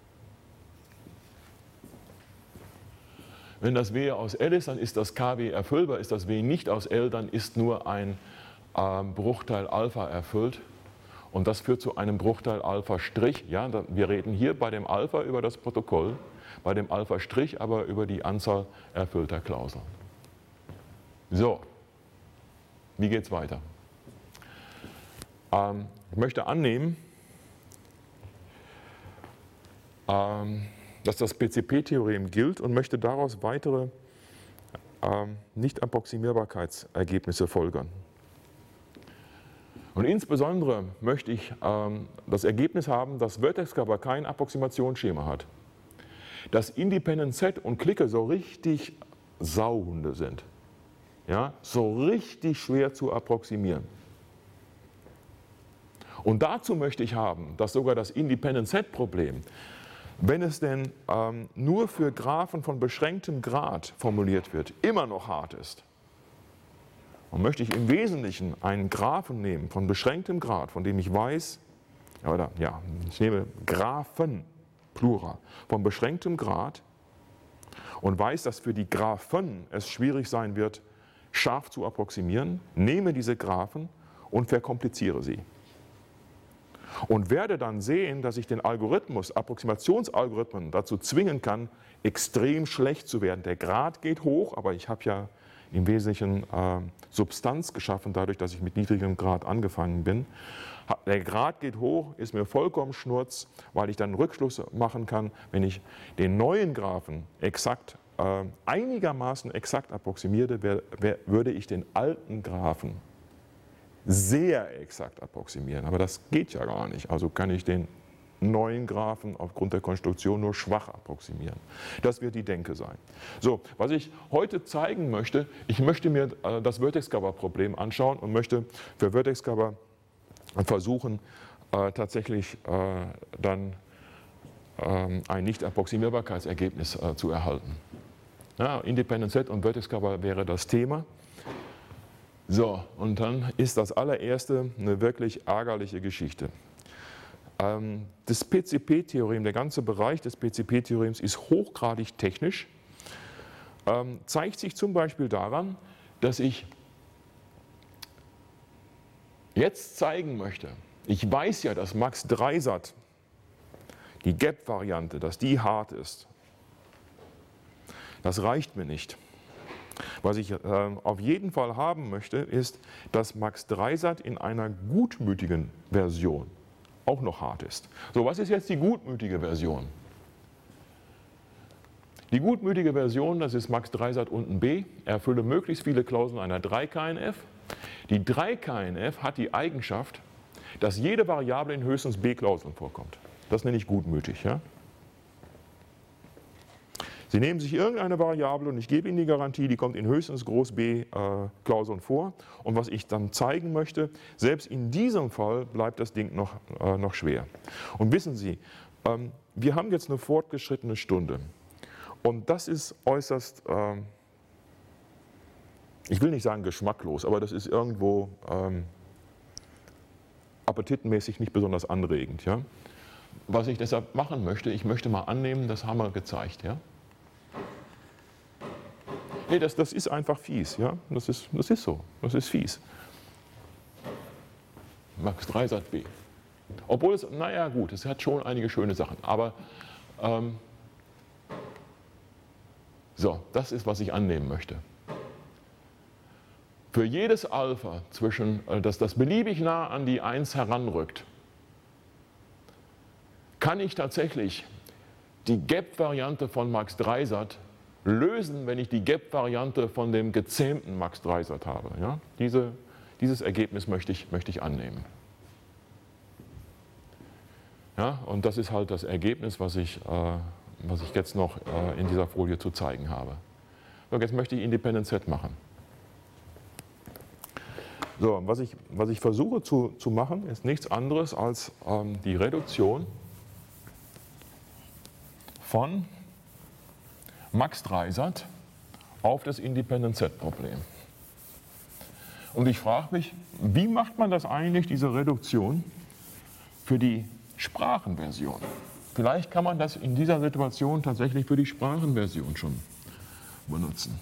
Wenn das W aus L ist, dann ist das K W erfüllbar. Ist das W nicht aus L, dann ist nur ein äh, Bruchteil Alpha erfüllt. Und das führt zu einem Bruchteil Alpha'. Ja, wir reden hier bei dem Alpha über das Protokoll, bei dem Alpha' aber über die Anzahl erfüllter Klauseln. So, wie geht es weiter? Ähm, ich möchte annehmen, ähm, dass das P C P-Theorem gilt und möchte daraus weitere ähm, Nicht-Approximierbarkeitsergebnisse folgern. Und insbesondere möchte ich ähm, das Ergebnis haben, dass Vertex-Cover kein Approximationsschema hat. Dass Independent Set und Clique so richtig Sauhunde sind. Ja, so richtig schwer zu approximieren. Und dazu möchte ich haben, dass sogar das Independent Set Problem, wenn es denn ähm, nur für Graphen von beschränktem Grad formuliert wird, immer noch hart ist. Und möchte ich im Wesentlichen einen Graphen nehmen von beschränktem Grad, von dem ich weiß, oder ja, ich nehme Graphen, Plural, von beschränktem Grad und weiß, dass für die Graphen es schwierig sein wird, scharf zu approximieren, nehme diese Graphen und verkompliziere sie. Und werde dann sehen, dass ich den Algorithmus, Approximationsalgorithmen dazu zwingen kann, extrem schlecht zu werden. Der Grad geht hoch, aber ich habe ja im Wesentlichen äh, Substanz geschaffen, dadurch, dass ich mit niedrigem Grad angefangen bin. Der Grad geht hoch, ist mir vollkommen schnurz, weil ich dann Rückschlüsse machen kann, wenn ich den neuen Graphen exakt, äh, einigermaßen exakt approximierte, wär, wär, würde ich den alten Graphen sehr exakt approximieren. Aber das geht ja gar nicht. Also kann ich den neuen Graphen aufgrund der Konstruktion nur schwach approximieren. Das wird die Denke sein. So, was ich heute zeigen möchte, ich möchte mir äh, das Vertex-Cover-Problem anschauen und möchte für Vertex-Cover versuchen, äh, tatsächlich äh, dann äh, ein Nicht-Approximierbarkeitsergebnis äh, zu erhalten. Ja, Independent Set und Vertex-Cover wäre das Thema. So, und dann ist das allererste eine wirklich ärgerliche Geschichte. Das P C P-Theorem, der ganze Bereich des P C P-Theorems ist hochgradig technisch, zeigt sich zum Beispiel daran, dass ich jetzt zeigen möchte, ich weiß ja, dass Max Dreisat, die Gap-Variante, dass die hart ist. Das reicht mir nicht. Was ich äh, auf jeden Fall haben möchte, ist, dass Max Dreisat in einer gutmütigen Version auch noch hart ist. So, was ist jetzt die gutmütige Version? Die gutmütige Version, das ist Max Dreisat unten B, erfülle möglichst viele Klauseln einer drei K N F. Die drei K N F hat die Eigenschaft, dass jede Variable in höchstens B Klauseln vorkommt. Das nenne ich gutmütig. Ja? Sie nehmen sich irgendeine Variable und ich gebe Ihnen die Garantie, die kommt in höchstens groß B äh, Klauseln vor. Und was ich dann zeigen möchte, selbst in diesem Fall bleibt das Ding noch, äh, noch schwer. Und wissen Sie, ähm, wir haben jetzt eine fortgeschrittene Stunde. Und das ist äußerst äh, ich will nicht sagen geschmacklos, aber das ist irgendwo ähm, appetitmäßig nicht besonders anregend. Ja? Was ich deshalb machen möchte, ich möchte mal annehmen, das haben wir gezeigt. Ja? Nee, das, das ist einfach fies. Ja? Das, ist, das ist so, das ist fies. Max Dreisat B. Obwohl es, naja gut, es hat schon einige schöne Sachen, aber ähm, so, das ist, was ich annehmen möchte. Für jedes Alpha, zwischen, das, das beliebig nah an die eins heranrückt, kann ich tatsächlich die Gap-Variante von Max Dreisat lösen, wenn ich die Gap-Variante von dem gezähmten Max Dreisat habe. Ja? Diese, dieses Ergebnis möchte ich, möchte ich annehmen. Ja, und das ist halt das Ergebnis, was ich, äh, was ich jetzt noch äh, in dieser Folie zu zeigen habe. So, jetzt möchte ich Independent Set machen. So, was ich, was ich versuche zu, zu machen, ist nichts anderes als ähm, die Reduktion von Max Dreisat auf das Independent Set Problem. Und ich frage mich, wie macht man das eigentlich, diese Reduktion, für die Sprachenversion? Vielleicht kann man das in dieser Situation tatsächlich für die Sprachenversion schon benutzen.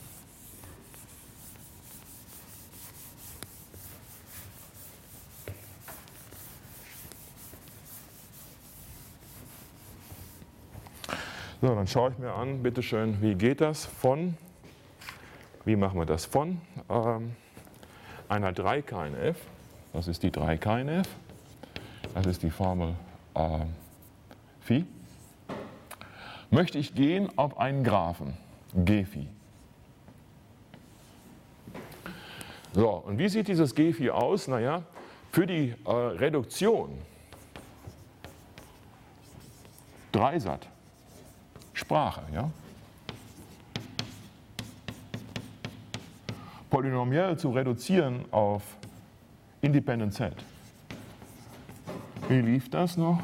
So, dann schaue ich mir an, bitteschön, wie geht das von, wie machen wir das von ähm, einer drei K N F, das ist die drei K N F, das ist die Formel äh, Phi, möchte ich gehen auf einen Graphen, G Phi. So, und wie sieht dieses G Phi aus? Naja, für die äh, Reduktion Dreisat, Sprache, ja? Polynomiell zu reduzieren auf Independent Set. Wie lief das noch?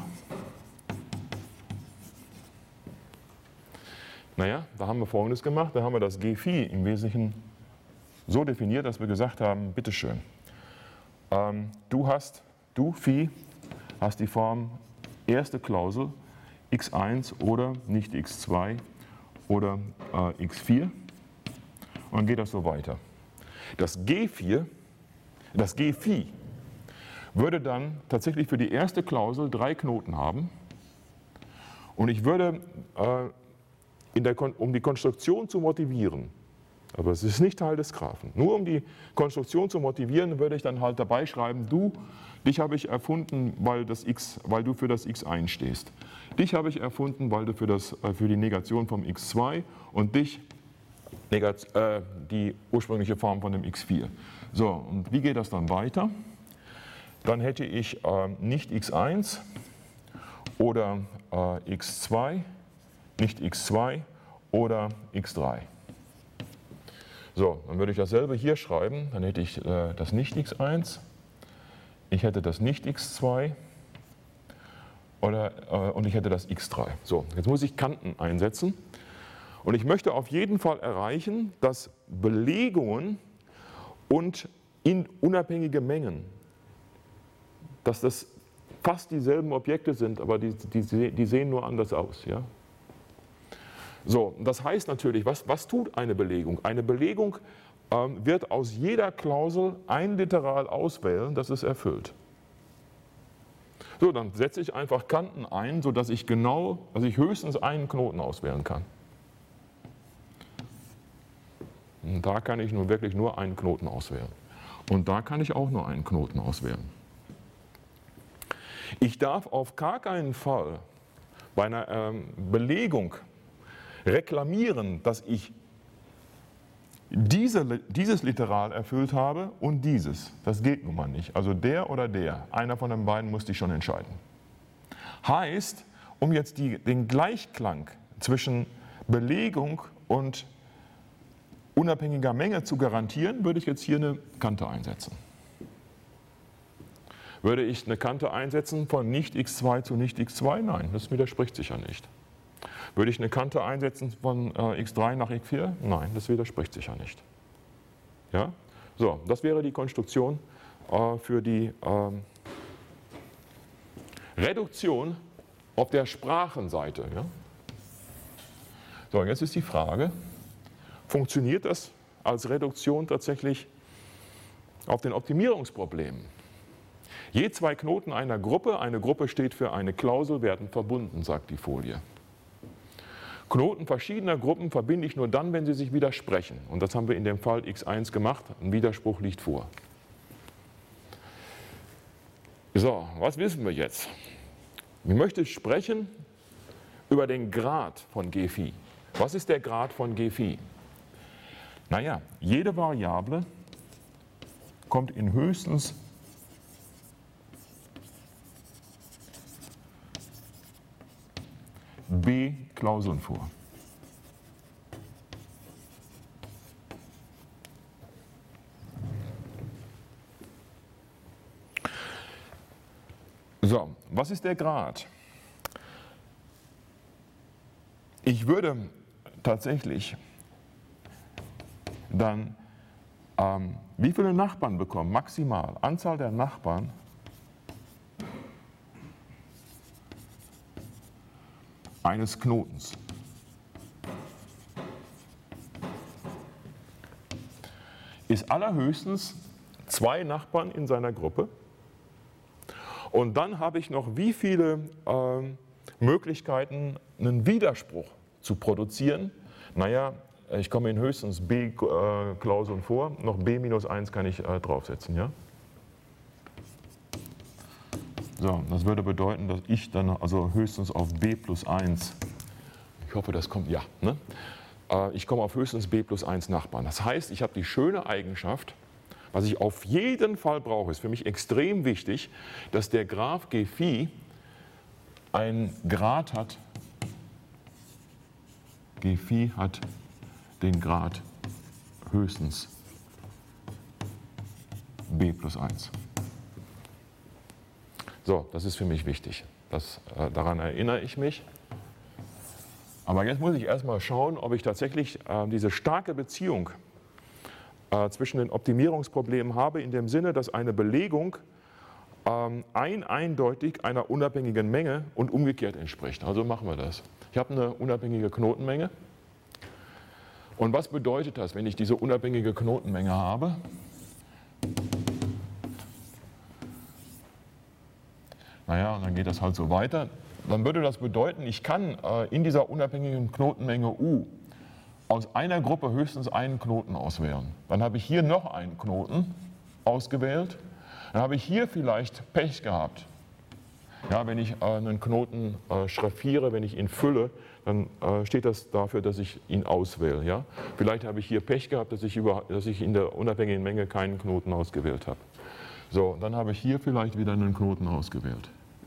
Naja, da haben wir Folgendes gemacht, da haben wir das G Phi im Wesentlichen so definiert, dass wir gesagt haben, bitteschön, ähm, du hast, du Phi, hast die Form erste Klausel x eins oder nicht x zwei oder äh, x vier und dann geht das so weiter. Das G vier, das G Phi würde dann tatsächlich für die erste Klausel drei Knoten haben und ich würde, äh, in der, um die Konstruktion zu motivieren, aber es ist nicht Teil des Graphen, nur um die Konstruktion zu motivieren, würde ich dann halt dabei schreiben, du, dich habe ich erfunden, weil, das X, weil du für das x eins stehst. Dich habe ich erfunden, weil du für, das, für die Negation vom x zwei und dich Negat, äh, die ursprüngliche Form von dem x vier. So, und wie geht das dann weiter? Dann hätte ich äh, nicht x eins oder äh, x zwei, nicht x zwei oder x drei. So, dann würde ich dasselbe hier schreiben, dann hätte ich äh, das nicht x eins, ich hätte das nicht x zwei oder, äh, und ich hätte das x drei. So, jetzt muss ich Kanten einsetzen und ich möchte auf jeden Fall erreichen, dass Belegungen und in unabhängige Mengen, dass das fast dieselben Objekte sind, aber die, die, die sehen nur anders aus. Ja? So, das heißt natürlich, was, was tut eine Belegung? Eine Belegung ähm, wird aus jeder Klausel ein Literal auswählen, das es erfüllt. So, dann setze ich einfach Kanten ein, sodass ich genau, also ich höchstens einen Knoten auswählen kann. Und da kann ich nun wirklich nur einen Knoten auswählen. Und da kann ich auch nur einen Knoten auswählen. Ich darf auf gar keinen Fall bei einer ähm, Belegung reklamieren, dass ich diese, dieses Literal erfüllt habe und dieses. Das geht nun mal nicht. Also der oder der, einer von den beiden muss sich schon entscheiden. Heißt, um jetzt die, den Gleichklang zwischen Belegung und unabhängiger Menge zu garantieren, würde ich jetzt hier eine Kante einsetzen. Würde ich eine Kante einsetzen von nicht x zwei zu nicht x zwei? Nein, das widerspricht sich ja nicht. Würde ich eine Kante einsetzen von äh, x drei nach x vier? Nein, das widerspricht sich ja nicht. Ja? So, das wäre die Konstruktion äh, für die ähm, Reduktion auf der Sprachenseite. Ja? So, jetzt ist die Frage, funktioniert das als Reduktion tatsächlich auf den Optimierungsproblemen? Je zwei Knoten einer Gruppe, eine Gruppe steht für eine Klausel, werden verbunden, sagt die Folie. Knoten verschiedener Gruppen verbinde ich nur dann, wenn sie sich widersprechen. Und das haben wir in dem Fall x eins gemacht. Ein Widerspruch liegt vor. So, was wissen wir jetzt? Ich möchte sprechen über den Grad von G Phi. Was ist der Grad von G Phi? Naja, jede Variable kommt in höchstens b Klauseln vor. So, was ist der Grad? Ich würde tatsächlich dann, ähm, wie viele Nachbarn bekommen? Maximal. Anzahl der Nachbarn eines Knotens. Ist allerhöchstens zwei Nachbarn in seiner Gruppe. Und dann habe ich noch wie viele äh, Möglichkeiten, einen Widerspruch zu produzieren. Naja, ich komme in höchstens b-Klauseln äh, vor, noch b minus eins kann ich äh, draufsetzen. Ja? So, das würde bedeuten, dass ich dann also höchstens auf b plus eins, ich hoffe, das kommt, ja, ne? äh, ich komme auf höchstens b plus eins Nachbarn. Das heißt, ich habe die schöne Eigenschaft, was ich auf jeden Fall brauche, ist für mich extrem wichtig, dass der Graph G Phi einen Grad hat, G Phi hat den Grad höchstens b plus eins. So, das ist für mich wichtig. Das, äh, daran erinnere ich mich. Aber jetzt muss ich erstmal schauen, ob ich tatsächlich äh, diese starke Beziehung äh, zwischen den Optimierungsproblemen habe, in dem Sinne, dass eine Belegung ähm, ein eindeutig einer unabhängigen Menge und umgekehrt entspricht. Also machen wir das. Ich habe eine unabhängige Knotenmenge. Und was bedeutet das, wenn ich diese unabhängige Knotenmenge habe? Naja, und dann geht das halt so weiter. Dann würde das bedeuten, ich kann äh, in dieser unabhängigen Knotenmenge U aus einer Gruppe höchstens einen Knoten auswählen. Dann habe ich hier noch einen Knoten ausgewählt. Dann habe ich hier vielleicht Pech gehabt. Ja, wenn ich äh, einen Knoten äh, schraffiere, wenn ich ihn fülle, dann äh, steht das dafür, dass ich ihn auswähle. Ja? Vielleicht habe ich hier Pech gehabt, dass ich, über, dass ich in der unabhängigen Menge keinen Knoten ausgewählt habe. So, dann habe ich hier vielleicht wieder einen Knoten ausgewählt.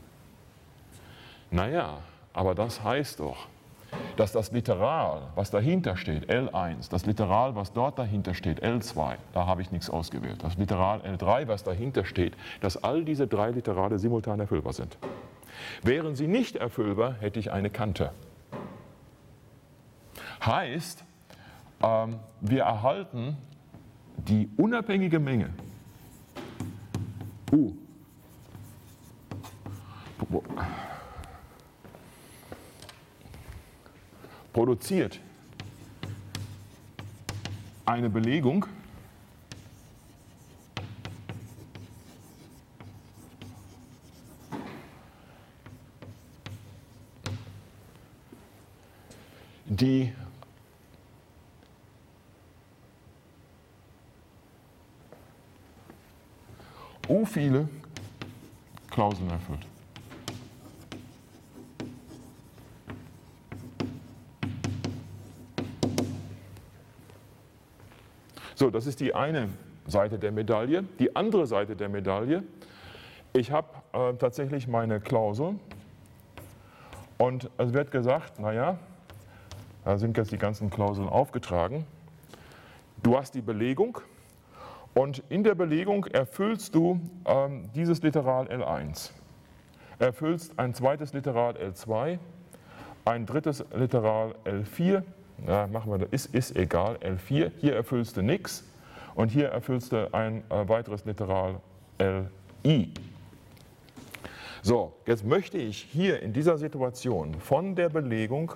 Naja, aber das heißt doch, dass das Literal, was dahinter steht, L eins, das Literal, was dort dahinter steht, L zwei, da habe ich nichts ausgewählt. Das Literal L drei, was dahinter steht, dass all diese drei Literale simultan erfüllbar sind. Wären sie nicht erfüllbar, hätte ich eine Kante. Heißt, ähm, wir erhalten die unabhängige Menge U produziert eine Belegung, die U viele Klauseln erfüllt. So, das ist die eine Seite der Medaille. Die andere Seite der Medaille, ich habe äh, tatsächlich meine Klausel und es wird gesagt, naja, da sind jetzt die ganzen Klauseln aufgetragen. Du hast die Belegung und in der Belegung erfüllst du ähm, dieses Literal L eins. Erfüllst ein zweites Literal L zwei, ein drittes Literal L vier. Ja, machen wir das, ist, ist egal, L vier, hier erfüllst du nichts und hier erfüllst du ein äh, weiteres Literal Li. So, jetzt möchte ich hier in dieser Situation von der Belegung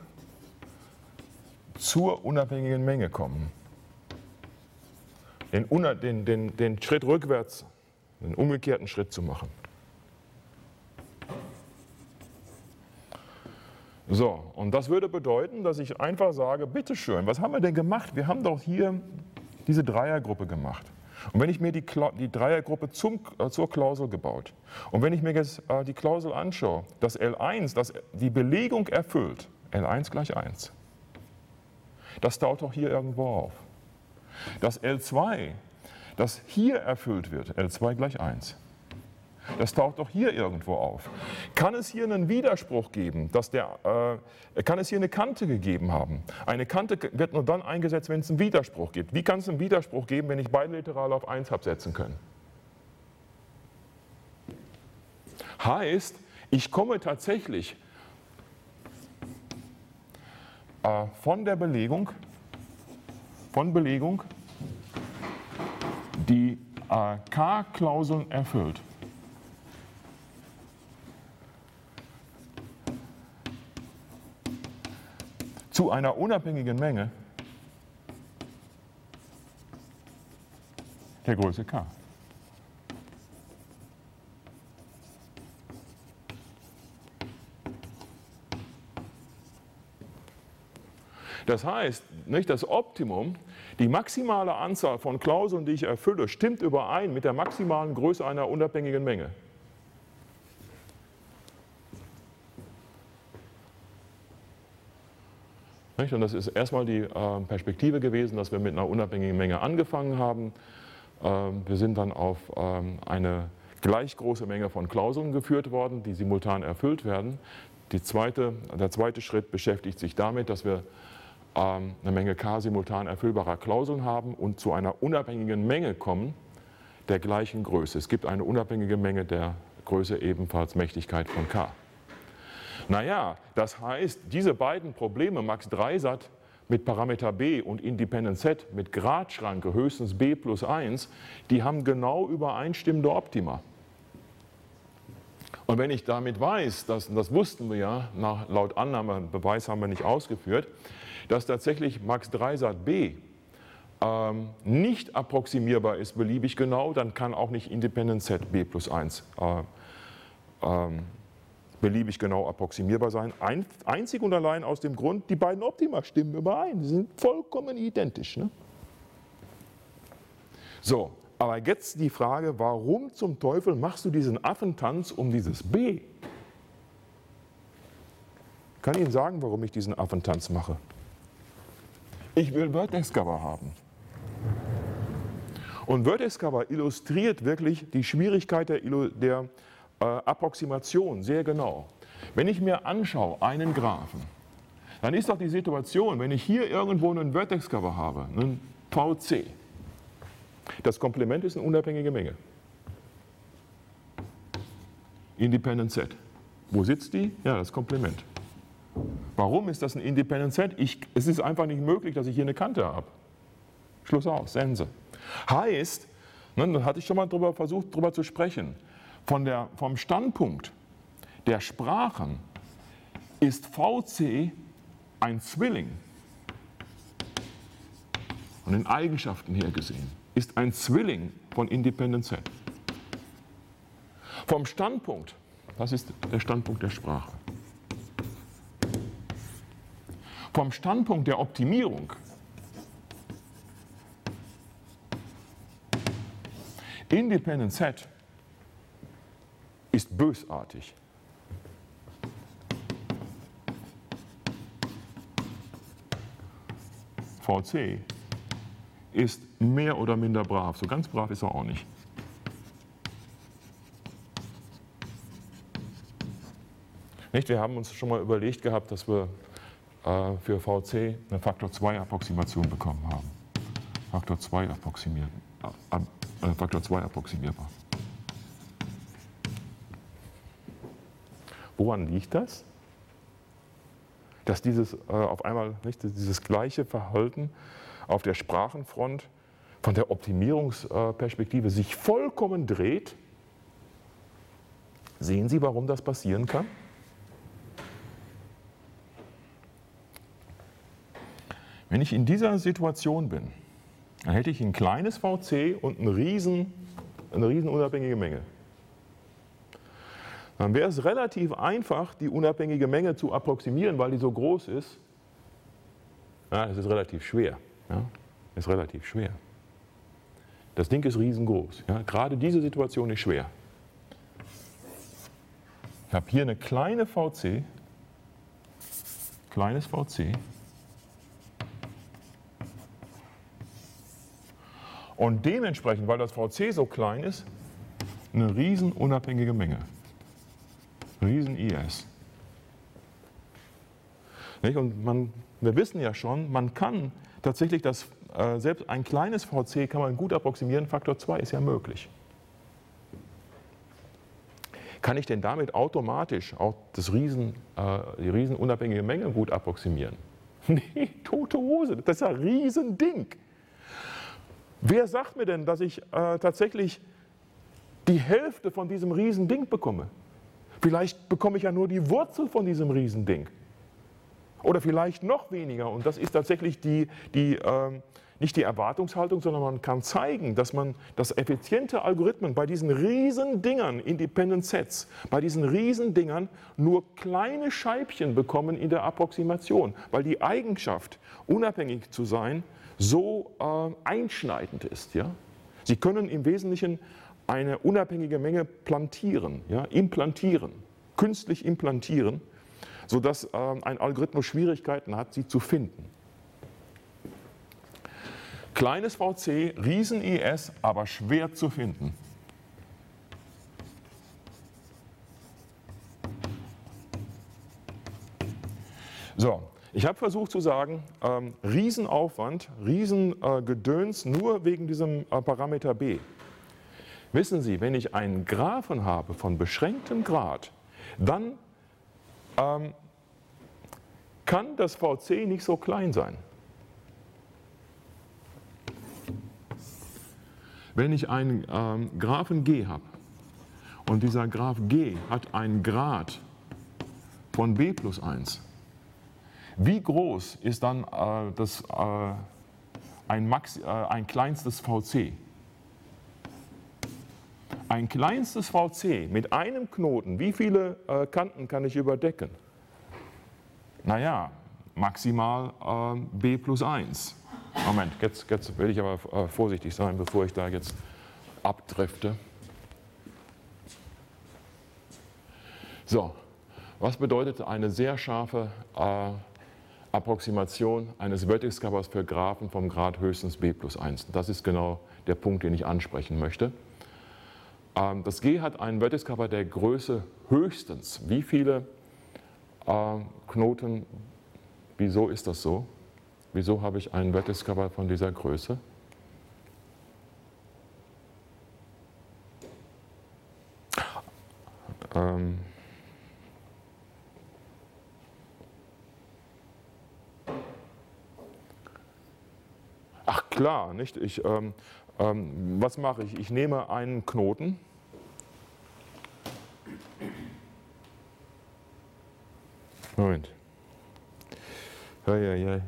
zur unabhängigen Menge kommen. Den, den, den, den Schritt rückwärts, den umgekehrten Schritt zu machen. So, und das würde bedeuten, dass ich einfach sage, bitteschön, was haben wir denn gemacht? Wir haben doch hier diese Dreiergruppe gemacht. Und wenn ich mir die, die Dreiergruppe zum, äh, zur Klausel gebaut und wenn ich mir jetzt äh, die Klausel anschaue, dass L eins das die Belegung erfüllt, L eins gleich eins, das taucht doch hier irgendwo auf. Das L zwei, das hier erfüllt wird, L zwei gleich eins, das taucht doch hier irgendwo auf. Kann es hier einen Widerspruch geben, dass der, äh, kann es hier eine Kante gegeben haben? Eine Kante wird nur dann eingesetzt, wenn es einen Widerspruch gibt. Wie kann es einen Widerspruch geben, wenn ich beide Literale auf eins habe setzen können? Heißt, ich komme tatsächlich äh, von der Belegung, von Belegung, die äh, K-Klauseln erfüllt. Zu einer unabhängigen Menge der Größe K. Das heißt, nicht das Optimum, die maximale Anzahl von Klauseln, die ich erfülle, stimmt überein mit der maximalen Größe einer unabhängigen Menge. Nicht? Und das ist erstmal die äh, Perspektive gewesen, dass wir mit einer unabhängigen Menge angefangen haben. Ähm, wir sind dann auf ähm, eine gleich große Menge von Klauseln geführt worden, die simultan erfüllt werden. Die zweite, der zweite Schritt beschäftigt sich damit, dass wir ähm, eine Menge K simultan erfüllbarer Klauseln haben und zu einer unabhängigen Menge kommen der gleichen Größe. Es gibt eine unabhängige Menge der Größe ebenfalls Mächtigkeit von K. Naja, das heißt, diese beiden Probleme, Max Dreisat mit Parameter b und Independent Z mit Gradschranke höchstens b plus eins, die haben genau übereinstimmende Optima. Und wenn ich damit weiß, dass, und das wussten wir ja, nach, laut Annahme, Beweis haben wir nicht ausgeführt, dass tatsächlich Max Dreisat b ähm, nicht approximierbar ist, beliebig genau, dann kann auch nicht Independent Z b plus eins äh, ähm, beliebig genau approximierbar sein. Ein, einzig und allein aus dem Grund, die beiden Optima stimmen überein, sie sind vollkommen identisch. Ne? So, aber jetzt die Frage, warum zum Teufel machst du diesen Affentanz um dieses B? Ich kann Ihnen sagen, warum ich diesen Affentanz mache. Ich will Vertex-Cover haben. Und Vertex-Cover illustriert wirklich die Schwierigkeit der, der äh, Approximation sehr genau. Wenn ich mir anschaue, einen Graphen, dann ist doch die Situation, wenn ich hier irgendwo einen Vertex-Cover habe, einen V C, das Komplement ist eine unabhängige Menge. Independent Z. Wo sitzt die? Ja, das Komplement. Warum ist das ein Independent Set? Ich, es ist einfach nicht möglich, dass ich hier eine Kante habe. Schluss aus, Sense. Heißt, ne, da hatte ich schon mal drüber versucht, darüber zu sprechen, von der, vom Standpunkt der Sprachen ist V C ein Zwilling, von den Eigenschaften her gesehen, ist ein Zwilling von Independent Set. Vom Standpunkt, das ist der Standpunkt der Sprache. Vom Standpunkt der Optimierung Independent Set ist bösartig. V C ist mehr oder minder brav. So ganz brav ist er auch nicht. Nicht? Wir haben uns schon mal überlegt gehabt, dass wir äh, für V C eine Faktor zwei Approximation bekommen haben. Faktor zwei approximiert, äh, äh, Faktor zwei approximierbar. Woran liegt das? Dass dieses äh, auf einmal nicht, dieses gleiche Verhalten auf der Sprachenfront von der Optimierungsperspektive sich vollkommen dreht. Sehen Sie, warum das passieren kann? Wenn ich in dieser Situation bin, dann hätte ich ein kleines V C und eine riesen, eine riesen unabhängige Menge. Dann wäre es relativ einfach, die unabhängige Menge zu approximieren, weil die so groß ist. Ja, es ist relativ schwer. Ja, ist relativ schwer. Das Ding ist riesengroß. Ja, gerade diese Situation ist schwer. Ich habe hier eine kleine V C, kleines V C. Und dementsprechend, weil das V C so klein ist, eine riesen unabhängige Menge. Riesen I S. Und man, wir wissen ja schon, man kann tatsächlich das, äh, selbst ein kleines V C kann man gut approximieren, Faktor zwei ist ja möglich. Kann ich denn damit automatisch auch das Riesen, äh, die riesen unabhängige Menge gut approximieren? Nee, tote Hose, das ist ein Riesending. Wer sagt mir denn, dass ich äh, tatsächlich die Hälfte von diesem Riesending bekomme? Vielleicht bekomme ich ja nur die Wurzel von diesem Riesending. Oder vielleicht noch weniger. Und das ist tatsächlich die, die, ähm, nicht die Erwartungshaltung, sondern man kann zeigen, dass man dass effiziente Algorithmen bei diesen Riesendingern, Independent Sets, bei diesen Riesendingern nur kleine Scheibchen bekommen in der Approximation, weil die Eigenschaft, unabhängig zu sein, so äh, einschneidend ist. Ja? Sie können im Wesentlichen eine unabhängige Menge plantieren, ja? implantieren, künstlich implantieren, sodass äh, ein Algorithmus Schwierigkeiten hat, sie zu finden. Kleines V C, riesen I S, aber schwer zu finden. So. Ich habe versucht zu sagen, ähm, Riesenaufwand, Riesengedöns, äh, nur wegen diesem äh, Parameter b. Wissen Sie, wenn ich einen Graphen habe von beschränktem Grad, dann ähm, kann das V C nicht so klein sein. Wenn ich einen ähm, Graphen G habe und dieser Graph G hat einen Grad von b plus eins, wie groß ist dann äh, das, äh, ein, Max, äh, ein kleinstes V C? Ein kleinstes V C mit einem Knoten, wie viele äh, Kanten kann ich überdecken? Naja, maximal äh, b plus eins. Moment, jetzt, jetzt will ich aber äh, vorsichtig sein, bevor ich da jetzt abdrifte. So, was bedeutet eine sehr scharfe äh, Approximation eines Vertex Covers für Graphen vom Grad höchstens b plus eins. Das ist genau der Punkt, den ich ansprechen möchte. Ähm, das G hat einen Vertex Cover der Größe höchstens. Wie viele äh, Knoten, wieso ist das so? Wieso habe ich einen Vertex Cover von dieser Größe? Ähm, Ach klar, nicht? Ich, ähm, ähm, was mache ich? Ich nehme einen Knoten. Moment. Ja, ja, ja.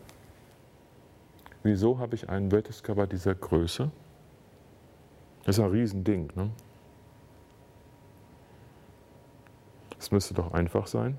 Wieso habe ich einen Vertex Cover dieser Größe? Das ist ein Riesending, ne? Das müsste doch einfach sein.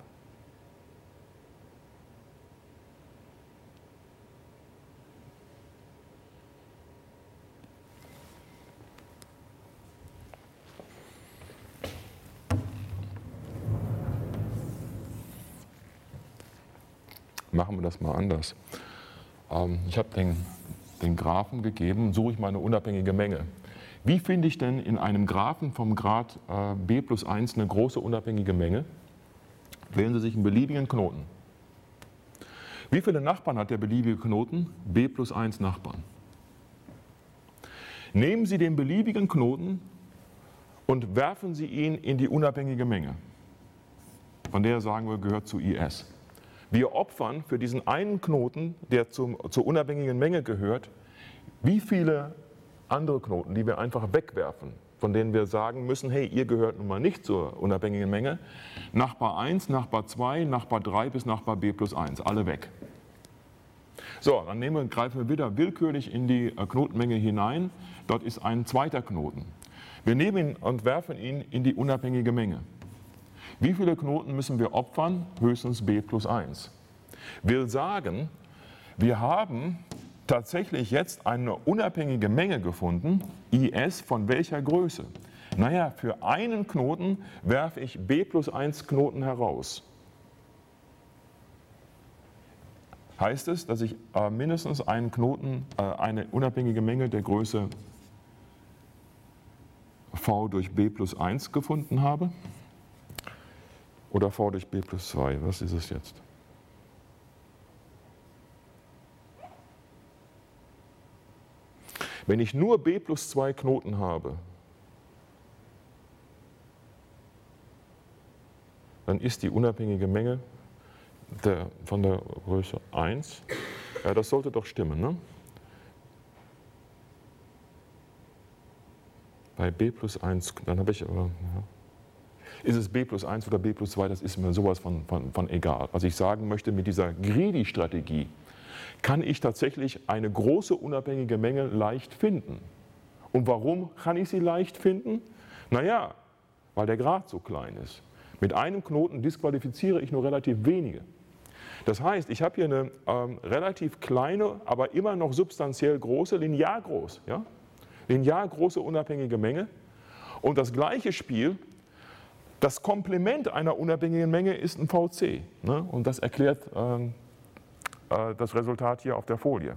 Machen wir das mal anders. Ähm, ich habe den, den Graphen gegeben, suche ich mal eine unabhängige Menge. Wie finde ich denn in einem Graphen vom Grad äh, b plus eins eine große unabhängige Menge? Wählen Sie sich einen beliebigen Knoten. Wie viele Nachbarn hat der beliebige Knoten? b plus eins Nachbarn. Nehmen Sie den beliebigen Knoten und werfen Sie ihn in die unabhängige Menge, von der sagen wir, gehört zu I S. Wir opfern für diesen einen Knoten, der zum, zur unabhängigen Menge gehört, wie viele andere Knoten, die wir einfach wegwerfen, von denen wir sagen müssen, hey, ihr gehört nun mal nicht zur unabhängigen Menge, Nachbar eins, Nachbar zwei, Nachbar drei bis Nachbar b plus eins, alle weg. So, dann nehmen wir, greifen wir wieder willkürlich in die Knotenmenge hinein, dort ist ein zweiter Knoten. Wir nehmen ihn und werfen ihn in die unabhängige Menge. Wie viele Knoten müssen wir opfern? Höchstens b plus eins. Will sagen, wir haben tatsächlich jetzt eine unabhängige Menge gefunden, I S von welcher Größe? Naja, für einen Knoten werfe ich b plus eins Knoten heraus. Heißt es, dass ich äh, mindestens einen Knoten, äh, eine unabhängige Menge der Größe v durch b plus eins gefunden habe? Oder v durch b plus zwei? Was ist es jetzt? Wenn ich nur b plus zwei Knoten habe, dann ist die unabhängige Menge der, von der Größe eins. Ja, das sollte doch stimmen, ne? Bei b plus eins, dann habe ich aber, ja. Ist es b plus eins oder b plus zwei, das ist mir sowas von, von, von egal. Was ich sagen möchte, mit dieser Greedy-Strategie kann ich tatsächlich eine große unabhängige Menge leicht finden. Und warum kann ich sie leicht finden? Naja, weil der Grad so klein ist. Mit einem Knoten disqualifiziere ich nur relativ wenige. Das heißt, ich habe hier eine ähm, relativ kleine, aber immer noch substanziell große, linear groß, ja? linear große unabhängige Menge. Und das gleiche Spiel, das Komplement einer unabhängigen Menge ist ein V C. Ne? Und das erklärt ähm, äh, das Resultat hier auf der Folie.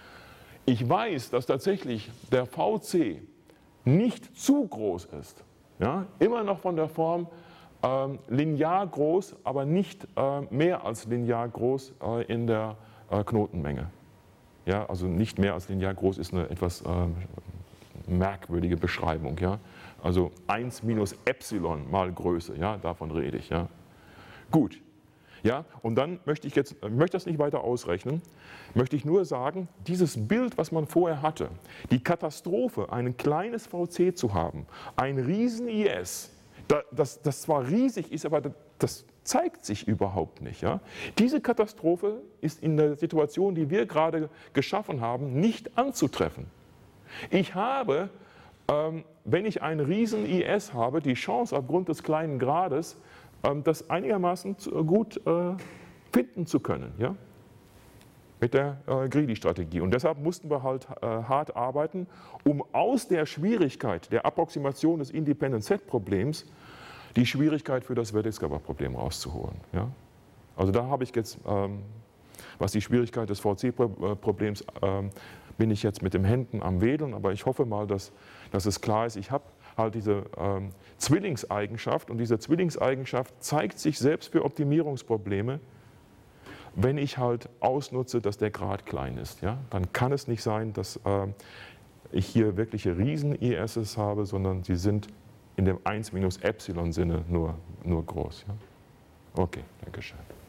Ich weiß, dass tatsächlich der V C nicht zu groß ist. Ja? Immer noch von der Form ähm, linear groß, aber nicht äh, mehr als linear groß äh, in der äh, Knotenmenge. Ja? Also nicht mehr als linear groß ist eine etwas äh, merkwürdige Beschreibung. Ja? Also eins minus Epsilon mal Größe, ja, davon rede ich. Ja. Gut, ja, und dann möchte ich jetzt, ich möchte das nicht weiter ausrechnen, möchte ich nur sagen, dieses Bild, was man vorher hatte, die Katastrophe, ein kleines V C zu haben, ein riesen I S, das, das zwar riesig ist, aber das zeigt sich überhaupt nicht. Ja. Diese Katastrophe ist in der Situation, die wir gerade geschaffen haben, nicht anzutreffen. Ich habe wenn ich einen riesen I S habe, die Chance aufgrund des kleinen Grades, das einigermaßen gut finden zu können, ja? Mit der Greedy-Strategie. Und deshalb mussten wir halt hart arbeiten, um aus der Schwierigkeit der Approximation des Independent-Set-Problems die Schwierigkeit für das Well-Discover-Problem rauszuholen. Ja? Also da habe ich jetzt, was die Schwierigkeit des V C-Problems bin ich jetzt mit den Händen am Wedeln, aber ich hoffe mal, dass, dass es klar ist, ich habe halt diese ähm, Zwillingseigenschaft und diese Zwillingseigenschaft zeigt sich selbst für Optimierungsprobleme, wenn ich halt ausnutze, dass der Grad klein ist. Ja? Dann kann es nicht sein, dass äh, ich hier wirkliche Riesen-I Ss habe, sondern sie sind in dem eins minus Epsilon Sinne nur, nur groß. Ja? Okay, danke schön.